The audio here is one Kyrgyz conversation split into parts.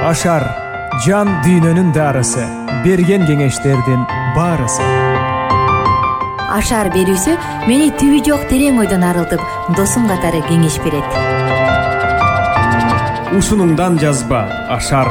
Ашар жан дүйнөнүн дарысы, берген кеңештердин баарысы. Ашар берүүсү мени түбү жок терең ойдон арылтып, досум катары кеңеш берет. Ушунуңдан жазба Ашар.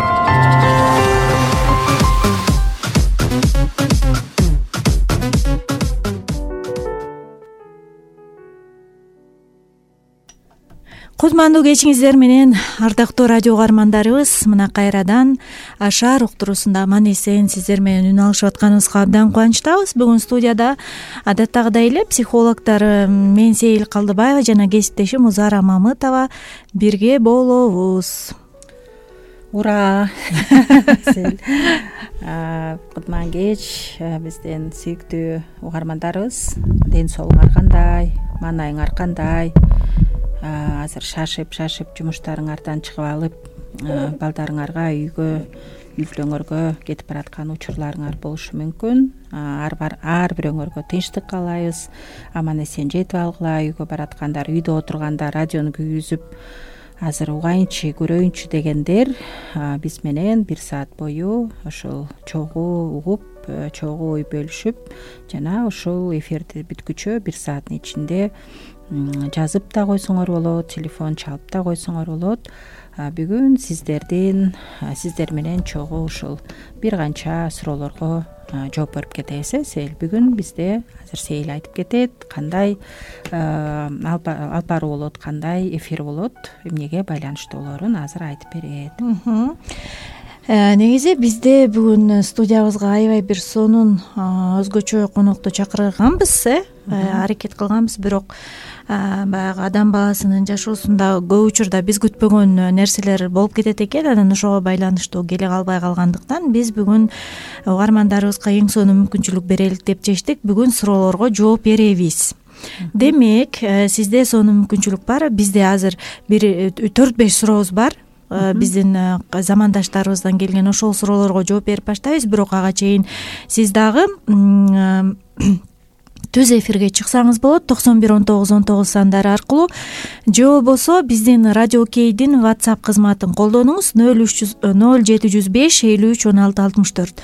Кутмандуу кечиңиздер менен, ардактуу радио угармандарыбыз, мына кайрадан Ашар уктуруусунда аман эсен сиздер менен үн алышып атканыбызга абдан кубанычтабыз. Бүгүн студияда адаттагыдай эле психологдор мен Сейил Калдыбаева жана кесиптешим Узара Мамытова бирге болобуз. Ура! Кутман кеч биздин сүйүктүү угармандарыбыз. Ден соолугуңар кандай, маанайыңар кандай? Азыр шашып жумуштарыңардан чыгып алып, балдарыңарга үйгө, үй-бүлөңөргө кетип бараткан учурларыңар болушу мүмкүн. Ар бирөөңөргө тынчтык каалайбыз. Аман эсен жетип алгыла. Үйгө бараткандар, үйдө отурганда радиону күйгүзүп, азыр угайынчы, көрөйүнчү дегендер биз менен 1 саат бою ошол чогуу угуп, чогуу ой бөлүшүп, жана ушул эфирди бүткүчө 1 сааттын ичинде жазып да койсоңор болот, телефон чалып да койсоңор болот. Бүгүн сиздер менен чогуу ушул бир канча суроолорго жооп берип кетебиз. Сейил, бүгүн бизде азыр Сейил айтып кетет, кандай алып баруу болот, кандай эфир болот, эмнеге байланыштуу болоорун азыр айтып берет. Негизи бизде бүгүн студиябызга аябай бир сонун өзгөчө конокту чакырганбыз, аракет кылганбыз, бирок баягы адам баласынын жашоосунда көп учурда биз күтпөгөн нерселер болуп кетет экен. Анан ошого байланыштуу келе калбай калгандыктан биз бүгүн угармандарыбызга эң сонун мүмкүнчүлүк берелик деп чечтик. Бүгүн суроолорго жооп беребиз. Демек, сизде сонун мүмкүнчүлүк бар. Бизде азыр бир 4-5 сурообуз бар. Биздин замандаштарыбыздан келген ошол суроолорго жооп берип баштайбыз. Бирок ага чейин сиз дагы түз эфирге чыксаңыз болот. 911919 сандары аркылуу же болбосо биздин Радио Кейдин WhatsApp кызматын колдонуңуз. 0705531664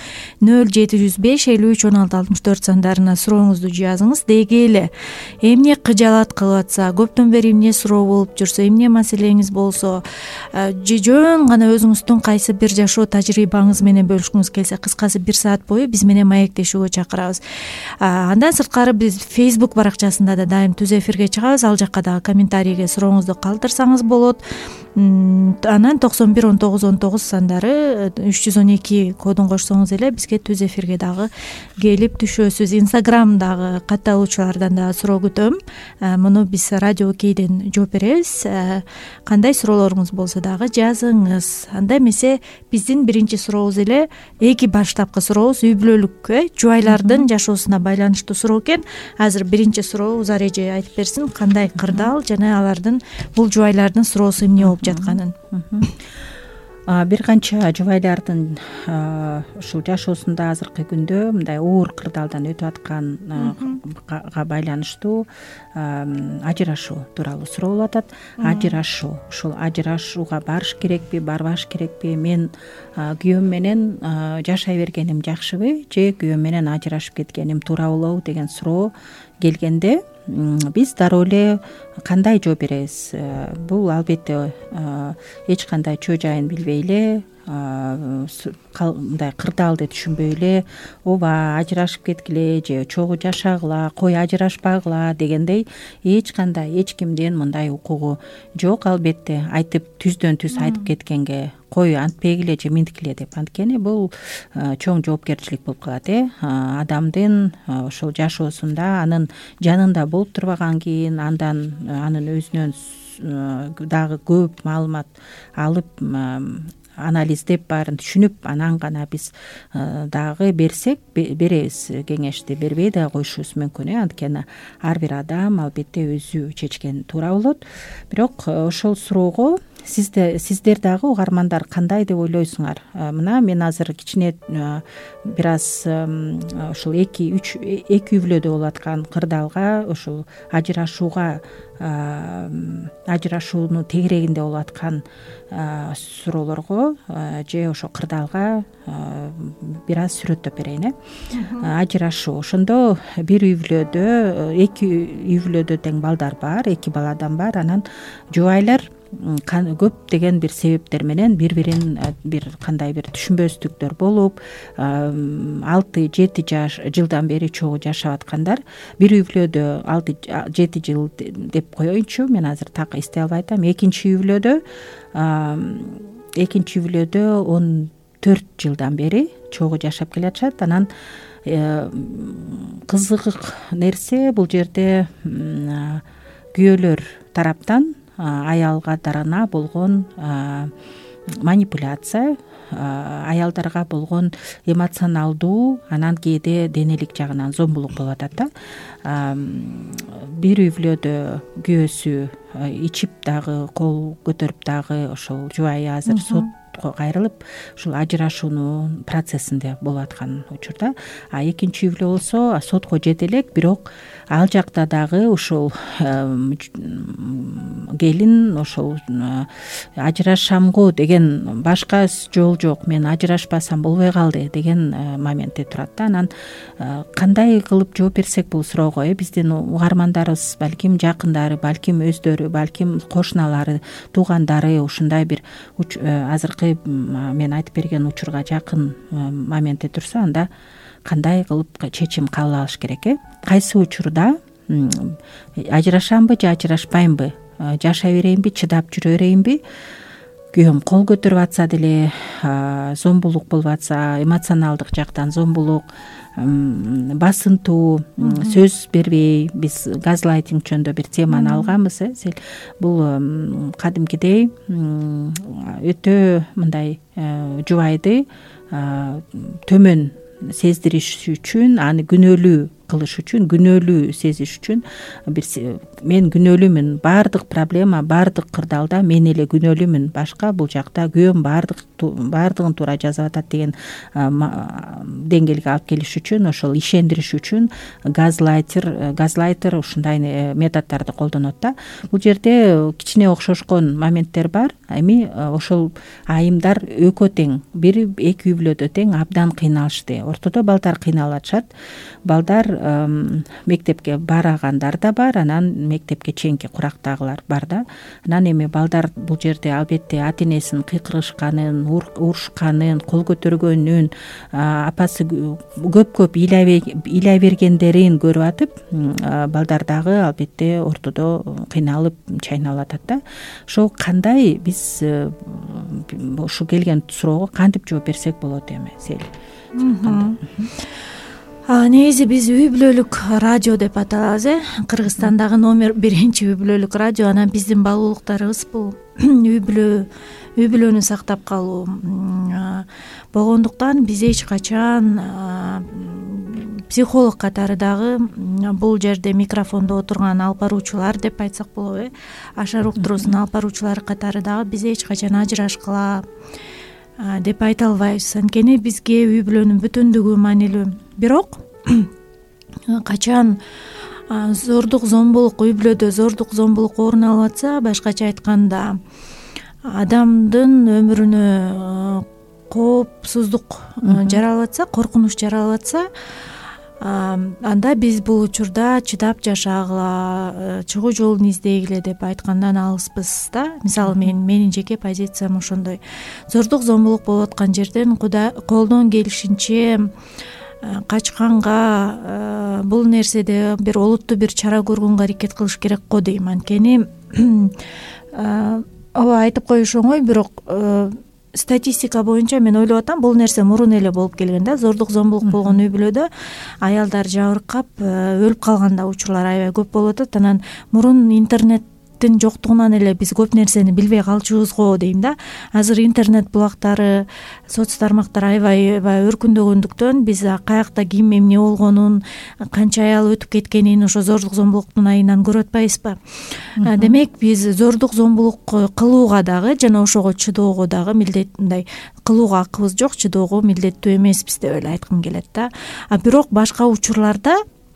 0705531664 сандарына сурооңузду жазыңыз. Деги эле эмне кыжаалат кылып атса, көптөн бери эмне суроо болуп жүрсө, эмне маселеңиз болсо, же жөн гана өзүңүздүн кайсы бир жашоо тажрыйбаңыз менен бөлүшкүңүз келсе, кыскасы 1 саат бою биз менен маектешүүгө чакырабыз. Андан сырткары биз Facebook баракчасында да дайым түз эфирге чыгабыз. Ал жакка дагы комментарийге сурооңузду калтырсаңыз болот. Анан 911919 сандары 312 кодун кошсоңуз эле бизге түз эфирге дагы келип түшөсүз. Инстаграмдагы катталуучулардан да суроо күтөм. Муну биз Радио Кейден жооп беребиз. Кандай суроолоруңуз болсо дагы жазыңыз. Анда эмесе биздин биринчи сурообуз эле эки баштапкы сурообуз үй бүлөлүккө, жубайлардын жашоосуна байланыштуу суроо экен. Азыр биринчи суроо Узар эже айтып берсин, кандай кырдаал жана алардын бул жубайлардын суроосу эмне болуп жатканын. Бир канча жубайлардын ушул жашоосунда азыркы күндө мындай оор кырдаалдан өтүп атканга байланыштуу ажырашуу тууралуу суроо болуп атат. Ажырашуу, ушул ажырашууга барыш керекпи, барбаш керекпи? Мен күйөөм менен жашай бергеним жакшыбы же күйөөм менен ажырашып кеткеним туура болобу деген суроо келгенде биз дароо эле кандай жооп беребиз? Бул албетте эч кандай чөө жайын билбей эле, мындай кырдаалды түшүнбөй эле, ооба ажырашып кеткиле же чогуу жашагыла, кой ажырашпагыла дегендей эч кандай эч кимдин мындай укугу жок. Албетте айтып түздөн түз айтып кеткенге кой антпегиле же минткиле деп. Анткени бул чоң жоопкерчилик болуп калат. Адамдын ошол жашоосунда анын жанында болуп турбаган кийин андан анын өзүнөн дагы көп маалымат алып, анализдеп, баарын түшүнүп, анан гана биз дагы беребиз кеңешти. Бербей да коюшубуз мүмкүн. Анткени ар бир адам албетте өзү чечкен туура болот. Бирок ошол суроого сиздер дагы угармандар кандай деп ойлойсуңар? Мына мен азыр кичине бир аз ушул эки үй бүлөдө болуп аткан кырдаалга, ушул ажырашууну тегерегинде болуп аткан суроолорго же ошо кырдаалга бир аз сүрөттөп берейин. Ажырашуу ошондо бир үй бүлөдө, эки үй бүлөдө тең балдар бар, эки баладан бар. Анан жубайлар көптөгөн бир себептер менен бири-бирин бир кандай бир түшүнбөстүктөр болуп 6-7 жылдан бери чогуу жашап аткандар. Бир үй бүлөдө 6-7 жыл деп коеюнчу, мен азыр так эстей албай атам. Экинчи үй бүлөдө 14 жылдан бери чогуу жашап келатышат. Анан кызык нерсе бул жерде күйөөлөр тараптан аялдарына болгон манипуляция, аялдарга болгон эмоционалдуу, анан кээде денелик жагынан зомбулук болуп атат да. Бир үй бүлөдө күйөөсү ичип дагы, кол көтөрүп дагы ошол жубайы азыр сотко кайрылып, ушул ажырашуунун процессинде болуп аткан учурда. Экинчи үй бүлө болсо сотко жете элек, бирок ал жакта дагы ушул келин ошол ажырашамгу деген башка жол жок, мен ажырашпасам болбой калды деген моментте турат да. Анан кандай кылып жооп берсек бул суроого? Биздин угармандарыбыз, балким жакындары, балким өздөрү, балким кошуналары, туугандары ушундай бир азыркы мен айтып берген учурга жакын моментте турса, анда кандай кылып чечим кабыл алыш керек? Кайсы учурда ажырашамбы же ажырашпаймбы, жашай берейинби, чыдап жүрө берейинби, күйөөм кол көтөрүп атса деле, зомбулук болуп атса, эмоционалдык жактан зомбулук, басынтуу, сөз бербей, биз газлайтинг жөнүндө бир теманы алганбыз. Бул кадимкидей өтө мындай жубайды төмөн сездириш үчүн, аны күнөөлүү кылыш үчүн, күнөөлүү сезиш үчүн, мен күнөөлүүмүн, баардык проблема, баардык кырдаалда мен эле күнөөлүүмүн, башка бул жакта күйөөм баардыгын туура жазып атат деген деңгээлге алып келиш үчүн, ошол ишендириш үчүн газлайтер ушундай методдорду колдонот да. Бул жерде кичине окшошкон моменттер бар. Эми ошол айымдар экөө тең, эки үй бүлөдө тең абдан кыйналышты. Ортодо балдар кыйналып атышат. Балдар мектепке барагандар да бар, анан мектепке чейинки курактагылар бар да. Анан эми балдар бул жерде албетте ата энесин кыйкырышканын, урушканын, кол көтөргөнүн, апасы көп ыйлай бергендерин көрүп атып, балдар дагы албетте ортодо кыйналып, чайналып атат да. Ошо кандай биз ушу келген суроого кантип жооп берсек болот эми? Негизи биз үй бүлөлүк радио деп аталабыз, Кыргызстандагы номер 1 үй бүлөлүк радио. Анан биздин баалуулуктарыбыз бул үй бүлөнү сактап калуу болгондуктан биз эч качан психолог катары дагы бул жерде микрофондо отурган алып баруучулар деп айтсак болобу, ашар уктуруусунун алып баруучулары катары дагы биз эч качан ажырашкыла деп айта албайбыз. Анткени бизге үй бүлөнүн бүтүндүгү маанилүү. Бирок качан зордук зомбулук, үй бүлөдө зордук зомбулук орун алып атса, башкача айтканда адамдын өмүрүнө коопсуздук жаралып атса, коркунуч жаралып атса, анда биз бул учурда чыдап жашагыла, чыгуу жолун издегиле деп айткандан алыспыз да. Мисалы менин жеке позициям ошондой. Зордук зомбулук болуп аткан жерден колдон келишинче качканга, бул нерседе бир олуттуу бир чара көргөнгө аракет кылыш керек го дейм. Анткени ооба айтып коюш оңой, бирок статистика боюнча мен ойлоп атам, бул нерсе мурун эле болуп келген да. Зордук зомбулук болгон үй бүлөдө аялдар жабыркап өлүп калган да учурлар аябай көп болуп атат. Анан мурун интернет интернеттин жоктугунан эле биз көп нерсени билбей калчубуз го дейм да. Азыр интернет булактары, соц тармактар аябай өркүндөгөндүктөн биз каякта ким эмне болгонун, канча аял өтүп кеткенин ошо зордук зомбулуктун айынан көрүп атпайбызбы? Демек биз зордук зомбулук кылууга дагы жана ошого чыдоого дагы мындай кылууга акыбыз жок, чыдоого милдеттүү эмеспиз деп эле айткым келет да. Бирок башка учурларда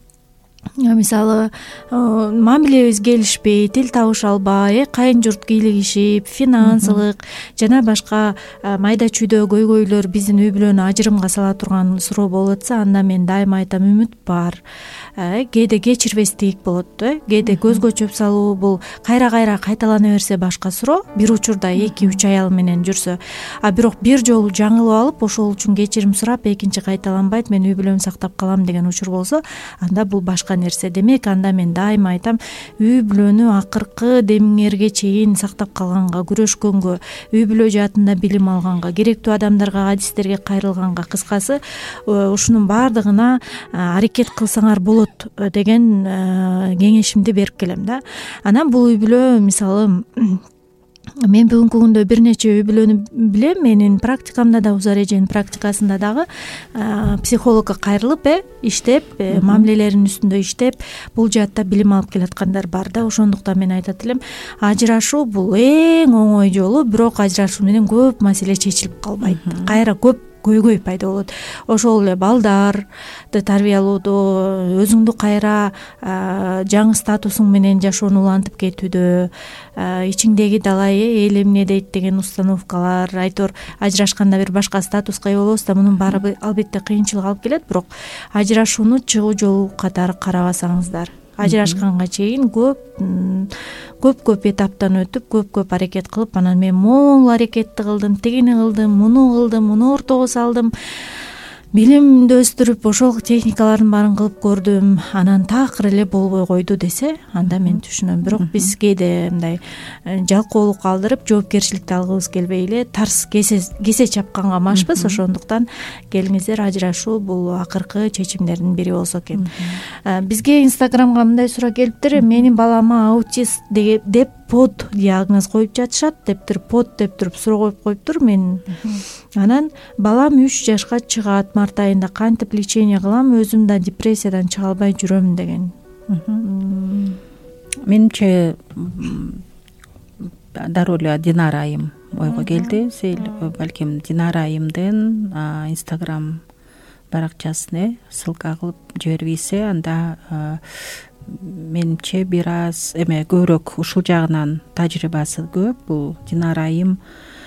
мисалы мамилебиз келишпей, тил табыша албай, кайын журт кийлигишип, финансылык жана башка майда чүйдө көйгөйлөр биздин үй бүлөнү ажырымга сала турган суроо болуп атса, анда мен дайыма айтам, үмүт бар. Кээде кечирбестик болот, кээде көзгө чөп салуу, бул кайра кайталана берсе башка суроо, бир учурда 2-3 аял менен жүрсө, бирок бир жолу жаңылып алып, ошол үчүн кечирим сурап, экинчи кайталанбайт, мен үй бүлөмдү сактап калам деген учур болсо, анда бул башка нерсе. Демек анда мен дайыма айтам, үй бүлөнү акыркы демиңерге чейин сактап калганга, күрөшкөнгө, үй бүлө жаатында билим алганга, керектүү адамдарга, адистерге кайрылганга, кыскасы ушунун баардыгына аракет кылсаңар болот деген кеңешимди берип келем да. Анан бул үй бүлө, мисалы мен бүгүнкү күндө бир нече үй бүлөнү билем. Менин практикамда да, Узар эженин практикасында дагы психологко кайрылып иштеп, мамилелеринин үстүндө иштеп, бул жаатта билим алып келаткандар бар да. Ошондуктан мен айтат элем, ажырашуу бул эң оңой жолу, бирок ажырашуу менен көп маселе чечилип калбайт. Кайра көп көйгөй пайда болот. Ошол эле балдарды тарбиялоодо, өзүңдү кайра жаңы статусуң менен жашоону улантып кетүүдө, ичиңдеги далай эл эмне дейт деген установкалар, айтор ажырашканда бир башка статуска ээ болобуз да, мунун баары албетте кыйынчылык алып келет, бирок ажырашууну чыгуу жолу катары карабасаңыздар, ажырашканга чейин көп этаптан өтүп, көп аракет кылып, анан мен могул аракетти кылдым, тигини кылдым, муну ортого салдым, билимди өстүрүп, ошол техникалардын баарын кылып көрдүм, анан такыр эле болбой койду десе, анда мен түшүнөм. Бирок биз кээде мындай жалкоолук калтырып, жоопкерчиликти алгыбыз келбей эле тарс кесе чапканга машпыз. Ошондуктан келиңиздер, ажырашуу бул акыркы чечимдердин бири болсо экен. Бизге инстаграмга мындай суроо келиптир, менин балама аутист деп под диагноз коюп жатышат дептир, под деп туруп суроо коюптур. Мен анан балам 3 жашка чыгат, март айында кантип лечение кылам, өзүм да депрессиядан чыга албай жүрөм деген. Менимче дароо эле Динара айым ойго келди. Балким Динара айымдын инстаграм баракчасын ссылка кылып жибербейсе, анда менимче бир аз көбүрөөк ушул жагынан тажрыйбасы көп. Бул Динара айым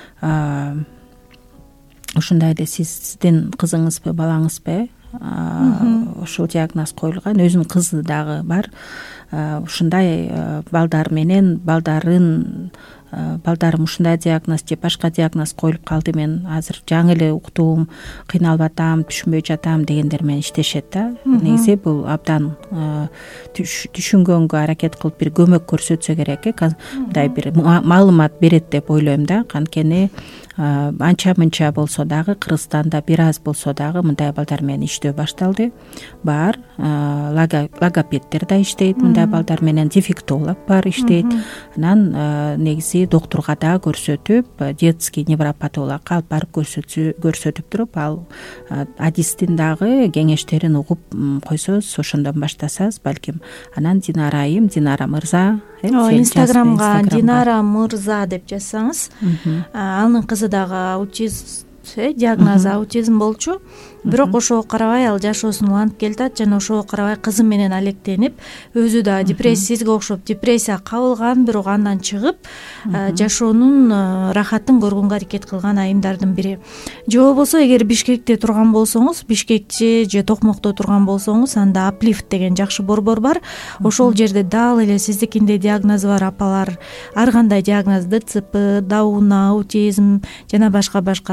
ушундай эле сиздин кызыңызбы, балаңызбы ушул диагноз коюлган, өзүнүн кызы дагы бар. Ушундай балдар менен балдарым ушундай диагноз же башка диагноз коюлуп калды, мен азыр жаңы эле уктум, кыйналып атам, түшүнбөй жатам дегендер менен иштешет да. Негизи бул абдан түшүнгөнгө аракет кылып бир көмөк көрсөтсө керек, мындай бир маалымат берет деп ойлойм да. Анткени анча мынча болсо дагы Кыргызстанда бир аз болсо дагы мындай балдар менен иштөө башталды. Бар логопеддер да иштейт, мындай балдар менен дефектолог бар иштейт. Анан негизи доктурга да көрсөтүп, детский невропатологко алып барып көрсөтүп туруп, ал адистин дагы кеңештерин угуп койсоз, ошондон баштасаңыз балким. Анан Динара айым, Динара мырза, инстаграмга Динара мырза деп жазсаңыз, анын кызы дагы аутизм, диагнозу аутизм болчу. Бирок ошого карабай ал жашоосун улантып келатат, жана ошого карабай кызы менен алектенип, өзү да депрессияга окшоп депрессия кабылган, бирок андан чыгып жашоонун рахатын көргөнгө аракет кылган айымдардын бири. Же болбосо эгер Бишкекте турган болсоңуз, Бишкекчи же Токмокто турган болсоңуз, анда Аплифт деген жакшы борбор бар. Ошол жерде дал эле сиздикиндей диагнозу бар апалар ар кандай диагноз, ДЦП, Даун, аутизм жана башка толтура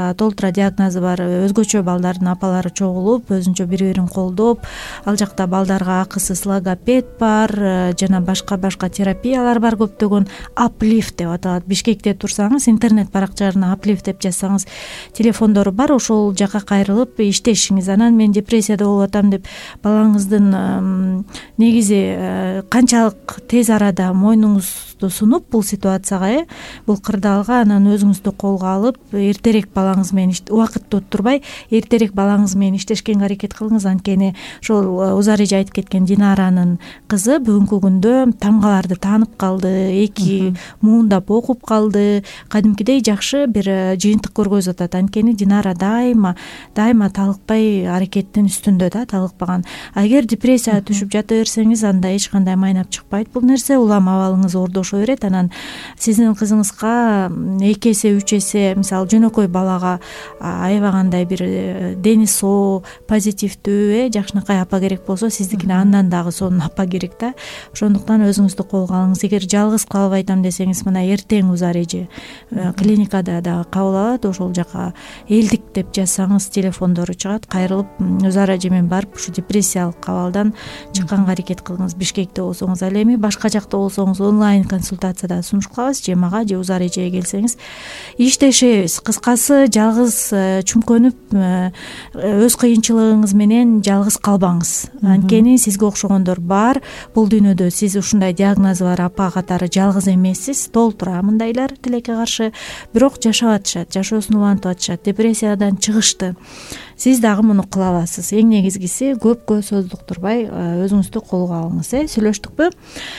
ультра диагнозу бар өзгөчө балдардын апалары чогулуп өзүнчө бири бирин колдоп, ал жакта балдарга акысыз логопед бар, жана башка терапиялар бар көптөгөн. Uplift деп аталат. Бишкекте турсаңыз интернет баракчаларына Uplift деп жазсаңыз телефондору бар, ошол жака кайрылып иштешиңиз. Анан мен депрессияда болуп атам деп балаңыздын негизи канчалык тез арада мойнуңузду сунуп бул ситуацияга, бул кырдаалга, анан өзүңүздү колго алып эртерээк балаңыз менен убакытты отурбай эртерээк балаңыз менен иштешкенге аракет кылыңыз. Анткени ошол Узар эже айтып кеткен Динаранын кызы бүгүнкү күндө тамгаларды таанып калды, эки муундап окуп калды, кадимкидей жакшы бир жыйынтык көргөзүп атат. Анткени Динара дайыма талыкпай аракеттин үстүндө да, талыкпаган. Эгер депрессияга түшүп жата берсеңиз, анда эч кандай майнап чыкпайт бул нерсе, улам абалыңыз ордошо берет. Анан сиздин кызыңызга 2 эсе 3 эсе, мисалы жөнөкөй балага аябагандай бир дени соо, позитивдүү, жакшынакай апа керек болсо, сиздикине андан дагы сонун апа керек да. Ошондуктан өзүңүздү колго алыңыз. Эгер жалгыз кала албай атам десеңиз, мына эртең Узар эже клиникада да кабыл алат, ошол жака элдик деп жазсаңыз телефондору чыгат, кайрылып Узар эже менен барып ушу депрессиялык кабалдан чыкканга аракет кылыңыз. Бишкекте болсоңуз, ал эми башка жакта болсоңуз онлайн консультацияда сунуш кылабыз, же мага же Узар эжеге келсеңиз иштешебиз. Кыскасы, жалгыз чүмкөнүп өз кыйынчылыгыңыз менен жалгыз калбаңыз. Анткени сизге окшогондор бар. Бул дүйнөдө сиз ушундай диагнозу бар апа катары жалгыз эмессиз. Толтура мындайлар тилекке каршы, бирок жашап атышат, жашоосун улантып атышат, депрессиядан чыгышты. Сиз дагы муну кыла аласыз. Эң негизгиси көпкө сөз уктурбай өзүңүздү колго алыңыз. Сүйлөштүкпү?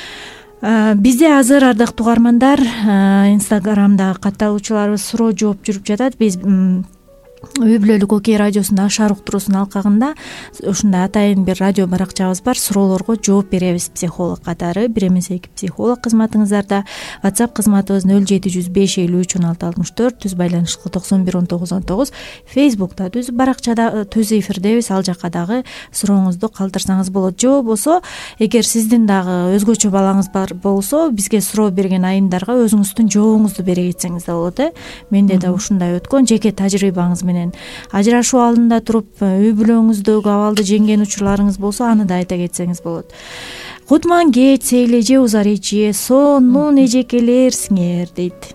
Бизде азыр, ардактуу угармандар, Инстаграмда катталуучуларыбыз суроо жооп жүрүп жатат. Биз үй бүлөлүк Окей радиосунда Ашар уктуруусунун алкагында ушундай атайын бир радио баракчабыз бар. Суроолорго жооп беребиз психолог катары. Бир эмес эки психолог кызматыңыздарда. WhatsApp кызматыбыз 0705 53 16 64, түз байланышкы 91 19 19. Facebook'та түз баракчада түз эфирдебиз, ал жака дагы сурооңузду калтырсаңыз болот. Же болбосо, эгер сиздин дагы өзгөчө балаңыз бар болсо, бизге суроо берген айымдарга өзүңүздүн жообуңузду бере кетсеңиз да болот. Менде да ушундай өткөн жеке тажрыйбаңыз менен ажырашуу алдында туруп үй бүлөңүздөгү абалды жеңген учурларыңыз болсо, аны да айта кетсеңиз болот. Кутман кеч сейлеже Узар эже, сонун эжекелерсиңер дейт.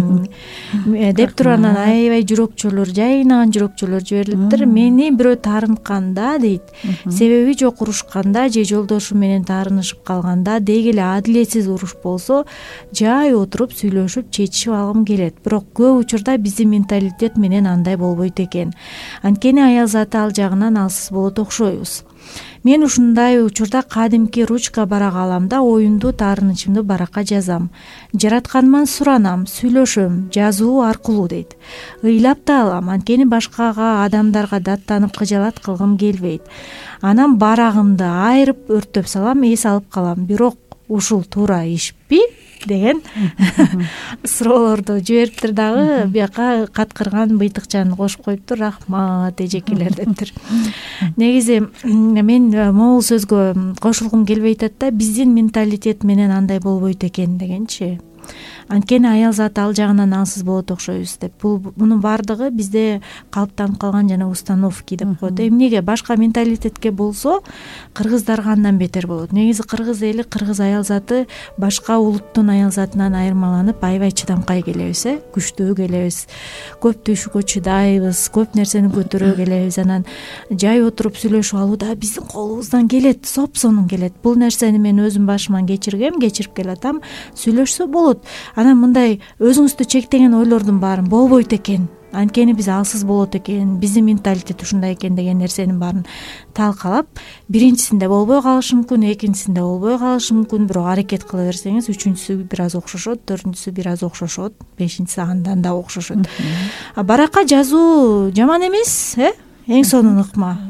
Деп туруп анан аябай жүрөкчөлөр, жайнаган жүрөкчөлөр жиберилиптир. Мени бирөө таарынтканда дейт. Себеби жок урушканда же жолдошу менен таарынышып калганда, деги эле адилетсиз уруш болсо, жай отуруп сүйлөшүп чечишип алгым келет. Бирок көп учурда биздин менталитет менен андай болбойт экен. Анткени аял заты ал жагынан алсыз болот окшойбуз. Мен ушундай учурда кадимки ручка барак алам да оюмду, таарынычымды баракка жазам. Жаратканыман суранам, сүйлөшөм, жазуу аркылуу дейт. Ыйлап да алам, анткени башкага адамдарга даттанып кыжаалат кылгым келбейт. Анан барагымды айырып өрттөп салам, эс алып калам. Бирок ушул туура ишпи деген суроолорду жибериптир. Дагы бияка каткырган быйтыкчаны кошуп коюптур. Рахмат эжекелер дептир. Негизи мен могул сөзгө кошулгум келбей атат да, биздин менталитет менен андай болбойт экен дегенчи. Анткени аял заты ал жагынан алсыз болот окшойбуз деп. Мунун баардыгы бизде калыптанып калган жана установки деп коет. Эмнеге башка менталитетке болсо, кыргыздарга андан бетер болот. Негизи кыргыз эли, кыргыз аял заты башка улуттун аял затынан айырмаланып аябай чыдамкай келебиз, күчтүү келебиз. Көп түйшүккө чыдайбыз, көп нерсени көтөрө келебиз. Анан жай отуруп сүйлөшүп алуу да биздин колубуздан келет, соп-сонун келет. Бул нерсени мен өзүм башыман кечирип келатам. Сүйлөшсө болот. Анан мындай өзүңүздү чектеген ойлордун баарын болбойт экен. Анткени биз алсыз болот экен, биздин менталитет ушундай экен деген нерсенин баарын талкалап, биринчисинде болбой калышы мүмкүн, экинчисинде болбой калышы мүмкүн, бирок аракет кыла берсеңиз, үчүнчүсү бир аз окшошот, төртүнчүсү бир аз окшошот, бешинчиси андан да окшошот. Баракка жазуу жаман эмес, эң сонун ыкма.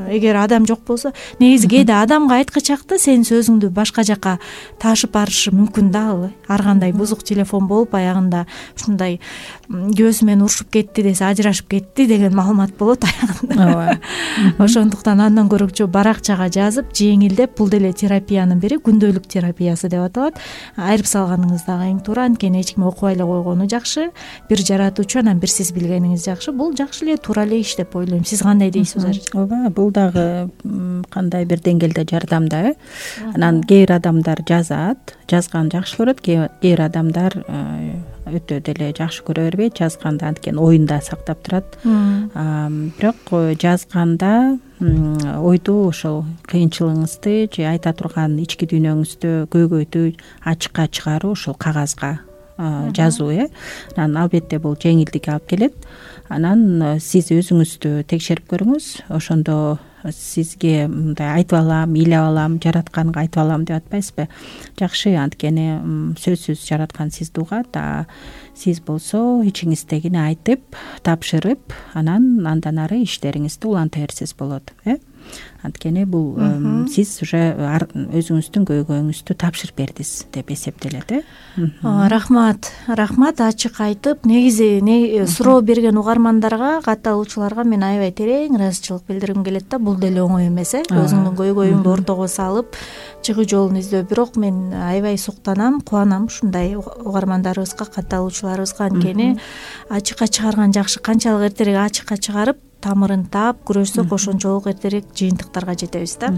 эгер адам жок болсо, негизи кээде адамга айткычакта сенин сөзүңдү башка жака ташып барышы мүмкүн да ал. Ар кандай бузук телефон болуп аягында ушундай күйөөсү менен урушуп кетти десе, ажырашып кетти деген маалымат болот аягында. Ооба. Ошондуктан андан көрөкчү баракчага жазып, жеңилдеп, бул деле терапиянын бири, күндөлүк терапиясы деп аталат. Айырып салганыңыз дагы эң туура, анткени эч ким окубай эле койгону жакшы. Бир жаратуучу, анан бир сиз билгениңиз жакшы. Бул жакшы эле, туура эле иш деп ойлойм. Сиз кандай дейсиз? Ооба, бул дагы кандай бир деңгээлде жардамда. Анан кээ бир адамдар жазат, жазган жакшы көрөт, кээ бир адамдар өтө деле жакшы көрө бербейт жазганда, анткени оюнда сактап турат. Бирок жазганда ойду, ошол кыйынчылыгыңызды же айта турган ички дүйнөңүздү көйгөйдү ачыкка чыгаруу, ошол кагазга жазуу. Анан албетте бул жеңилдик алып келет. Анан сиз өзүңүздү текшерип көрүңүз. Ошондо сизге мындай айтып алам, ыйлап алам, жаратканга айтып алам деп атпайсызбы? Жакшы, анткени сөзсүз жараткан сизди угат. Сиз болсо ичиңиздегини айтып, тапшырып, андан ары иштериңизди уланта берсеңиз болот. Анткени бул сиз уже өзүңүздүн көйгөйүңүздү тапшырып бердиңиз деп эсептелет. Рахмат, ачык айтып, негизи суроо берген угармандарга, катталуучуларга мен аябай терең ыраазычылык билдиргим келет да. Бул деле оңой эмес, өзүңдүн көйгөйүңдү ортого салып чыгуу жолун издөө. Бирок мен аябай суктанам, кубанам ушундай угармандарыбызга, катталуучуларыбызга, анткени ачыкка чыгарган жакшы. Канчалык эртерээк ачыкка чыгарып, тамырын таап күрөшсөк, ошончолук эртерээк жыйынтыктарга жетебиз да.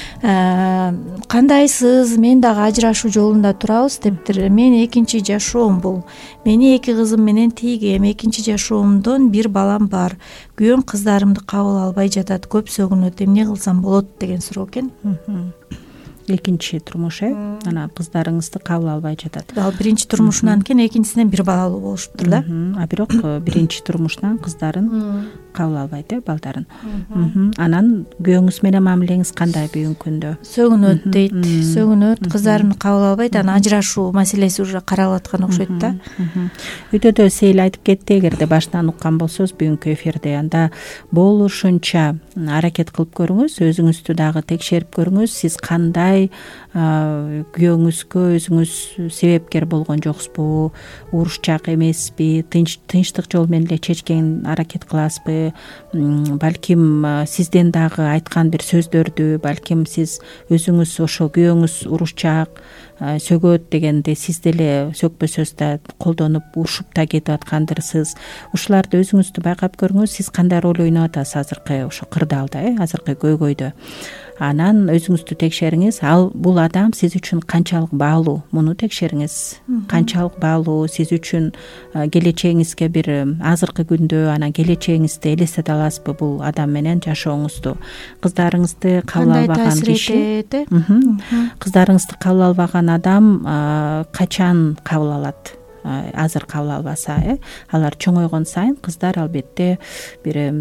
Кандайсыз, мен дагы ажырашуу жолунда турабыз дептир. Мен экинчи жашоом бул. Мени 2 кызым менен тийгем. Экинчи жашоомдон 1 балам бар. Күйөөм кыздарымды кабыл албай жатат. Көп сөгүнөт. Эмне кылсам болот деген суроо экен. Экинчи турмуш, анан кыздарыңызды кабыл албай жатат. Ал биринчи турмушунан кийин экинчисинен 1 балалуу болушуптур да. Бирок биринчи турмуштан кыздарын кабыл албайт, балдарын. Анан күйөөңүз менен мамилеңиз кандай бүгүнкү күндө? Сөгүнөт дейт. Сөгүнөт, кыздарын кабыл албайт. Анан ажырашуу маселеси уже каралып аткан окшойт да. Өтөдө Сейил айтып кетти, эгерде баштан уккан болсоңуз бүгүнкү эфирде, анда болушунча аракет кылып көрүңүз, өзүңүздү дагы текшерип көрүңүз. Сиз кандай күйөөңүзгө өзүңүз себепкер болгон жоксузбу, урушчак эмеспи, тынчтык жол менен эле чечкен аракет кыласызбы? Балким сизден дагы айткан бир сөздөрдү, балким сиз өзүңүз ошо күйөөңүз урушчак, сөгөт дегенде сиз деле сөкпө сөз да колдонуп урушуп да кетип аткандырсыз. Ушуларды өзүңүздү байкап көрүңүз. Сиз кандай роль ойноп атасыз азыркы ошо кырдаалда, азыркы көйгөйдө? Анан өзүңүздү текшериңиз. Ал бул адам сиз үчүн канчалык баалуу? Муну текшериңиз. Канчалык баалуу сиз үчүн? Келечегиңизге бир азыркы күндө, анан келечегиңизди элестете аласызбы бул адам менен жашооңузду? Кыздарыңызды кабыл албаган киши, кыздарыңызды кабыл албаган адам качан кабыл алат? Азыр кабыл албаса, алар чоңойгон сайын кыздар албетте бир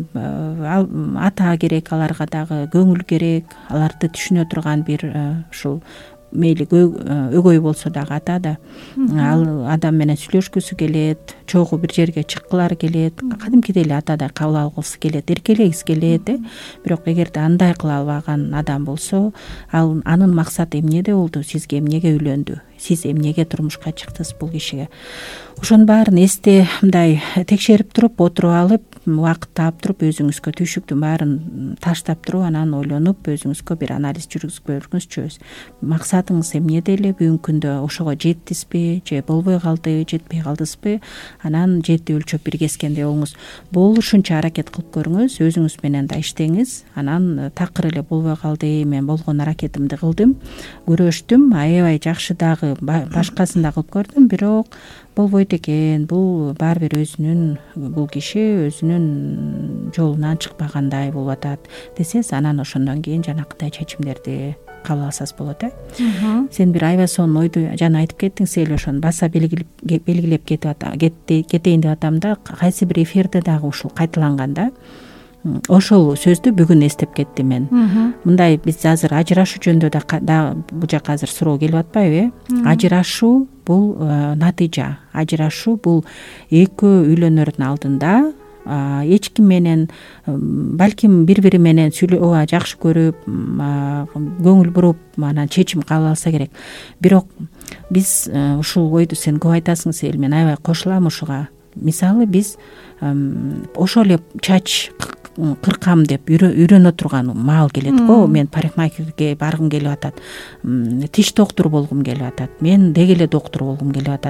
ата керек, аларга дагы көңүл керек, аларды түшүнө турган бир ушул мейли өгөй болсо дагы ата да, ал адам менен сүйлөшкүсү келет, чогуу бир жерге чыккылары келет, кадимкидей эле атадай кабыл алгысы келет, эркелегиси келет. Бирок эгерде андай кыла албаган адам болсо, анын максаты эмнеде болду? Сизге эмнеге үйлөндү? Сиз эмнеге турмушка чыктыңыз бул кишиге? Ошонун баарын эсте мындай текшерип туруп, отуруп алып, убакыт таап туруп, өзүңүзгө түйшүктүн баарын таштап туруп, анан ойлонуп, өзүңүзгө бир анализ жүргүзүп көрүңүзчү. Максатыңыз эмнеде эле? бүгүнкү күндө ошого жеттизби же болбой калды, жетпей калдыңызбы? Анан жети өлчөп бир кескенде болуңуз. Болушунча аракет кылып көрүңүз, өзүңүз менен да иштеңиз. Анан такыр эле болбой калды, мен болгон аракетимди кылдым, күрөштүм, аябай жакшы дагы башкасын да кылып көрдүм, бирок болбойт экен. Бул баары бир бул киши өзүнүн жолунан чыкпагандай болуп атат десеңиз, анан ошондон кийин жанакындай чечимдерди кабыл алсаңыз болот. Сен бир аябай сонун ойду жана айтып кеттиң, Сейил, ошону баса белгилеп кетейин деп атам да. Кайсы бир эфирде дагы ушул кайталанган да. Ошол сөздү бүгүн эстеп кеттим мен. Мындай, биз азыр ажырашуу жөнүндө да бул жака азыр суроо келип атпайбы? Ажырашуу бул натыйжа. Ажырашуу бул экөө үйлөнөрдүн алдында эч ким менен балким бири бири менен ооба жакшы көрүп көңүл буруп анан чечим кабыл алса керек. Бирок биз ушул ойду сен көп айтасың Сейил, мен аябай кошулам ушуга. Мисалы биз ошол эле чач кыркам деп үйрөнө турган маал келет го. Мен парикмахерге баргым келип атат, тиш доктуру болгум келип атат, мен деги эле доктур болгум келип атат.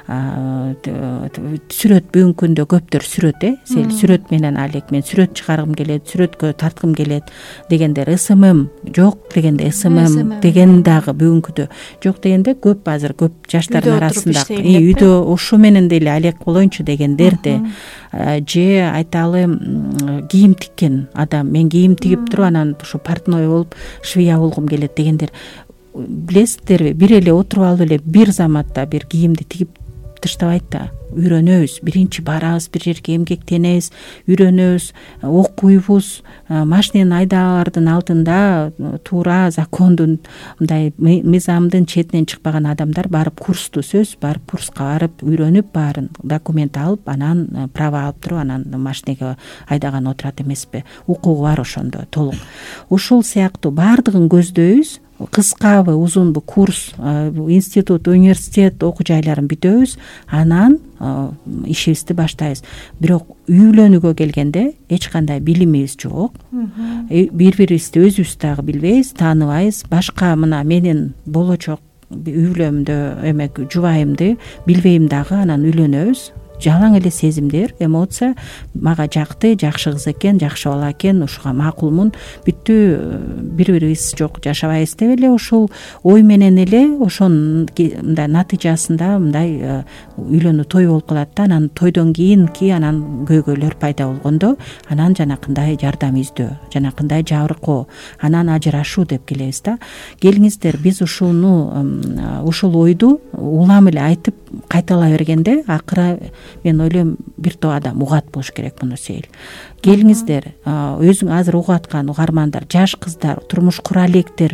Сүрөт бүгүнкү күндө көптөр сүрөт Сейил, сүрөт менен алек, мен сүрөт чыгаргым келет, сүрөткө тарткым келет дегендер, СММ жок дегенде, СММ деген дагы бүгүнкүдө жок дегенде көп, азыр көп жаштардын арасында үйдө ушу менен деле алек болоюнчу дегендер де, же айталы кийим тиккен адам, мен кийим тигип туруп анан ушу портной болуп швея болгум келет дегендер, билесиздерби, бир эле отуруп алып эле бир заматта бир кийимди тигип таштабайт да. Үйрөнөбүз, биринчи барабыз бир жерге, эмгектенебиз, үйрөнөбүз, окуйбуз, машинени айдагаардын алдында туура закондун мындай мыйзамдын четинен чыкпаган адамдар барып курсту барып курска барып үйрөнүп, баарын документ алып, анан право алып туруп, анан машинеге айдаган отурат эмеспи? Укугу бар ошондо толук. Ушул сыяктуу баардыгын көздөйбүз. Кыскабы, узунбу курс, институт, университет окуу жайларын бүтөбүз, анан ишибизди баштайбыз. Бирок үйлөнүүгө келгенде эч кандай билимибиз жок. Бири-бирибизди өзүбүз дагы билбейбиз, тааныбайбыз. Башка мына менин болочок үй бүлөмдө жубайымды билбейм дагы, анан үйлөнөбүз. Жалаң эле сезимдер, эмоция, мага жакты, жакшы кыз экен, жакшы бала экен, ушуга макулмун, бүттү, бири-бирибиз жок жашабайбыз деп эле ушул ой менен эле ошонун мындай натыйжасында мындай үйлөнүү той болуп калат да. Анан тойдон кийинки анан көйгөйлөр пайда болгондо, анан жанакындай жардам издөө, жанакындай жабыркоо, анан ажырашуу деп келебиз да. Келиңиздер, биз ушул ойду улам эле айтып кайталай бергенде, акыры мен ойлойм бир топ адам угат болуш керек муну Сейил. Келиңиздер, өзүң азыр угуп аткан угармандар, жаш кыздар, турмуш кура электер,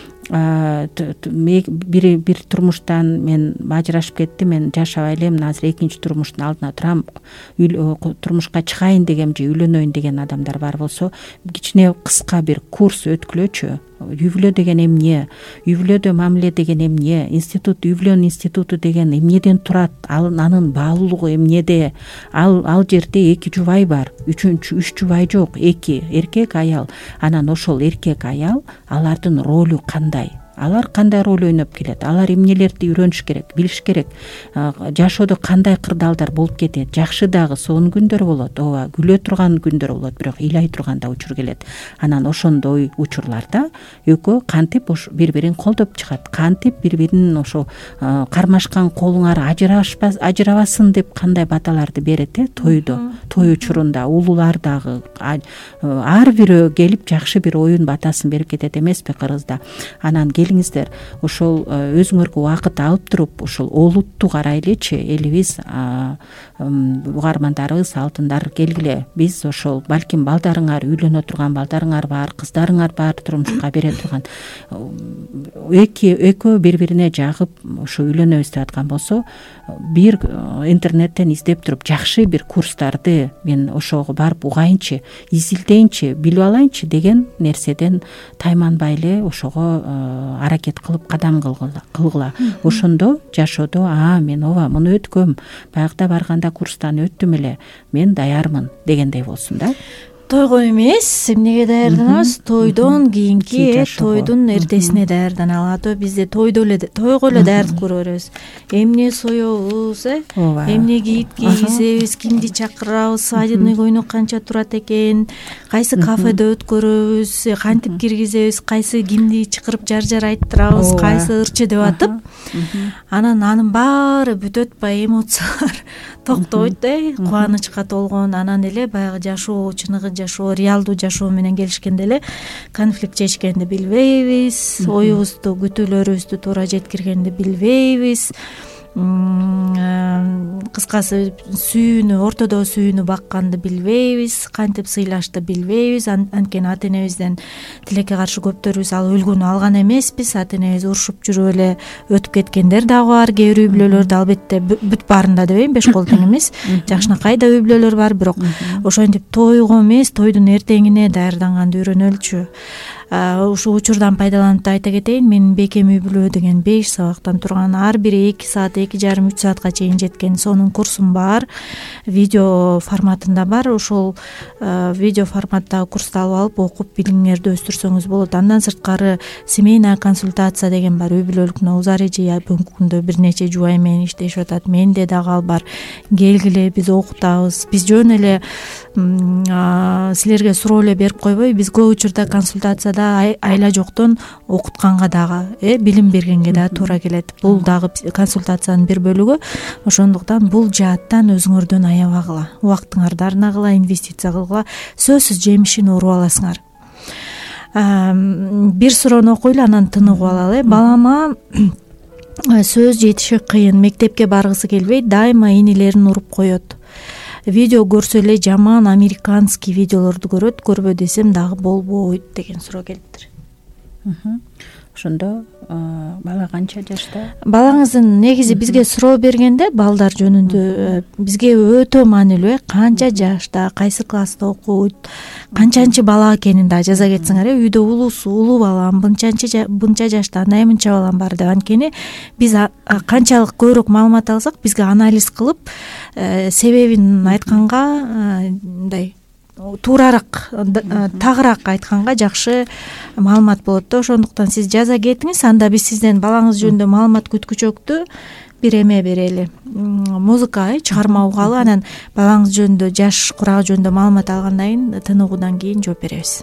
бир турмуштан мен ажырашып кеттим, мен жашабай элем, азыр экинчи турмуштун алдына турам, турмушка чыгайын дегем же үйлөнөйүн деген адамдар бар болсо, кичине кыска бир курс өткүлөчү. Үй бүлө деген эмне, үй бүлөдө мамиле деген эмне, институт, үй бүлөнүн институту деген эмнеден турат, анын баалуулугу эмнеде, ал жерде 2 жубай бар, 3 жубай жок, 2 эркек аял. Анан ошол эркек аял, алардын ролу кандай? Алар кандай роль ойноп келет? Алар эмнелерди үйрөнүш керек, билиш керек? Жашоодо кандай кырдаалдар болуп кетет? Жакшы дагы сонун күндөр болот, ооба, күлө турган күндөр болот, бирок ыйлай турган да учур келет. Анан ошондой учурларда экөө кантип бири-бирин колдоп чыгат, кантип бири-биринин ошо кармашкан колуңар ажырабасын деп кандай баталарды берет тойдо, той учурунда улуулар дагы ар бирөө келип жакшы бир оюн батасын берип кетет эмеспи кыргызда. Анан келиңиздер, ошол өзүңөргө убакыт алып туруп, ошол олутту карайлычы, элибиз, угармандарыбыз, алтындар, келгиле. Биз ошол балким балдарыңар, үйлөнө турган балдарыңар бар, кыздарыңар бар, турмушка бере турган, экөө бири-бирине жагып ошо үйлөнөбүз деп аткан болсо, бир интернеттен издеп туруп жакшы бир курстарды мен ошого барып угайынчы, изилдейинчи, билип алайынчы деген нерседен тайманбай эле ошого аракет кылып кадам кылгыла. Ошондо жашоодо мен ооба муну өткөм, баягыда барганда курстан өттүм эле, мен даярмын дегендей болсун да. Тойго эмес, эмнеге даярданабыз? Тойдон кийинки, тойдун эртесине даярданалы. Ато бизде тойго эле даярдык көрө беребиз. Эмне соёбуз, эмне кийип кийгизебиз, кимди чакырабыз, свадебный койнок канча турат экен, кайсы кафеде өткөрөбүз, кантип киргизебиз, кайсы кимди чакырып жар айттырабыз, кайсы ырчы деп атып, анын баары бүтөт, баягы эмоциялар токтобойт да, кубанычка толгон, анан эле баягы жашоо, чыныгы жашоо, реалдуу жашоо менен келишкенде эле конфликт чечкенди билбейбиз, оюбузду, күтүүлөрүбүздү туура жеткиргенди билбейбиз. кыскасы ортодогу сүйүүнү бакканды билбейбиз, кантип сыйлашты билбейбиз. Анткени ата энебизден тилекке каршы көптөрүбүз ал өлгөнү алган эмеспиз, ата энебиз урушуп жүрүп эле өтүп кеткендер дагы бар. Кээ бир үй бүлөлөрдө албетте бүт баарында дебейм, беш кол тең эмес, жакшынакай да үй бүлөлөр бар, бирок ошентип тойго эмес, тойдун эртеңине даярданганды үйрөнөлүчү. Ушул учурдан пайдаланып да айта кетейин, менин бекем үй бүлө деген 5 сабактан турган, ар бири 2 саат, 2,5-3 саатка чейин жеткен сонун курсум бар, видео форматында бар. Ошол видео форматтагы курсту алып алып окуп билимиңерди өстүрсөңүз болот. Андан сырткары семейная консультация деген бар. Үй бүлөлүк узарежи бүгүнкү күндө бир нече жубай менен иштешип атат. Менде дагы ал бар. Келгиле, биз окутабыз. Биз жөн эле силерге суроо эле берип койбой, биз көп учурда консультацияда айла жоктон окутканга дагы билим бергенге дагы туура келет. Бул дагы консультациянын бир бөлүгү. Ошондуктан бул жааттан өзүңөрдөн аябагыла, убактыңарды арнагыла, инвестиция кылгыла, сөзсүз жемишин уруп аласыңар. Бир суроону окуйлу, анан тыныгып алалы. Балама сөз жетиши кыйын, мектепке баргысы келбейт, дайыма инилерин уруп коет. Видео көрсө эле жаман американский видеолорду көрөт, көрбө десем дагы болбойт деген суроо келиптир. Ошондо бала канча жашта? Балаңыздын негизи бизге суроо бергенде балдар жөнүндө бизге өтө маанилүү, канча жашта, кайсы класста окуйт, канчанчы бала экенин да жаза кетсиңер. Үйдө улуу балам, мынча жашта, андай мынча балам бар деп. Анткени биз канчалык көбүрөөк маалымат алсак, бизге анализ кылып, себебин айтканга мындай туурараак, тагыраак айтканга жакшы маалымат болот да. Ошондуктан сиз жаза кетиңиз, анда биз сизден балаңыз жөнүндө маалымат күткүчөктү бир эме берели, музыка, чыгарма угалы, анан балаңыз жөнүндө, жаш курагы жөнүндө маалымат алгандан кийин, тыныгуудан кийин жооп беребиз.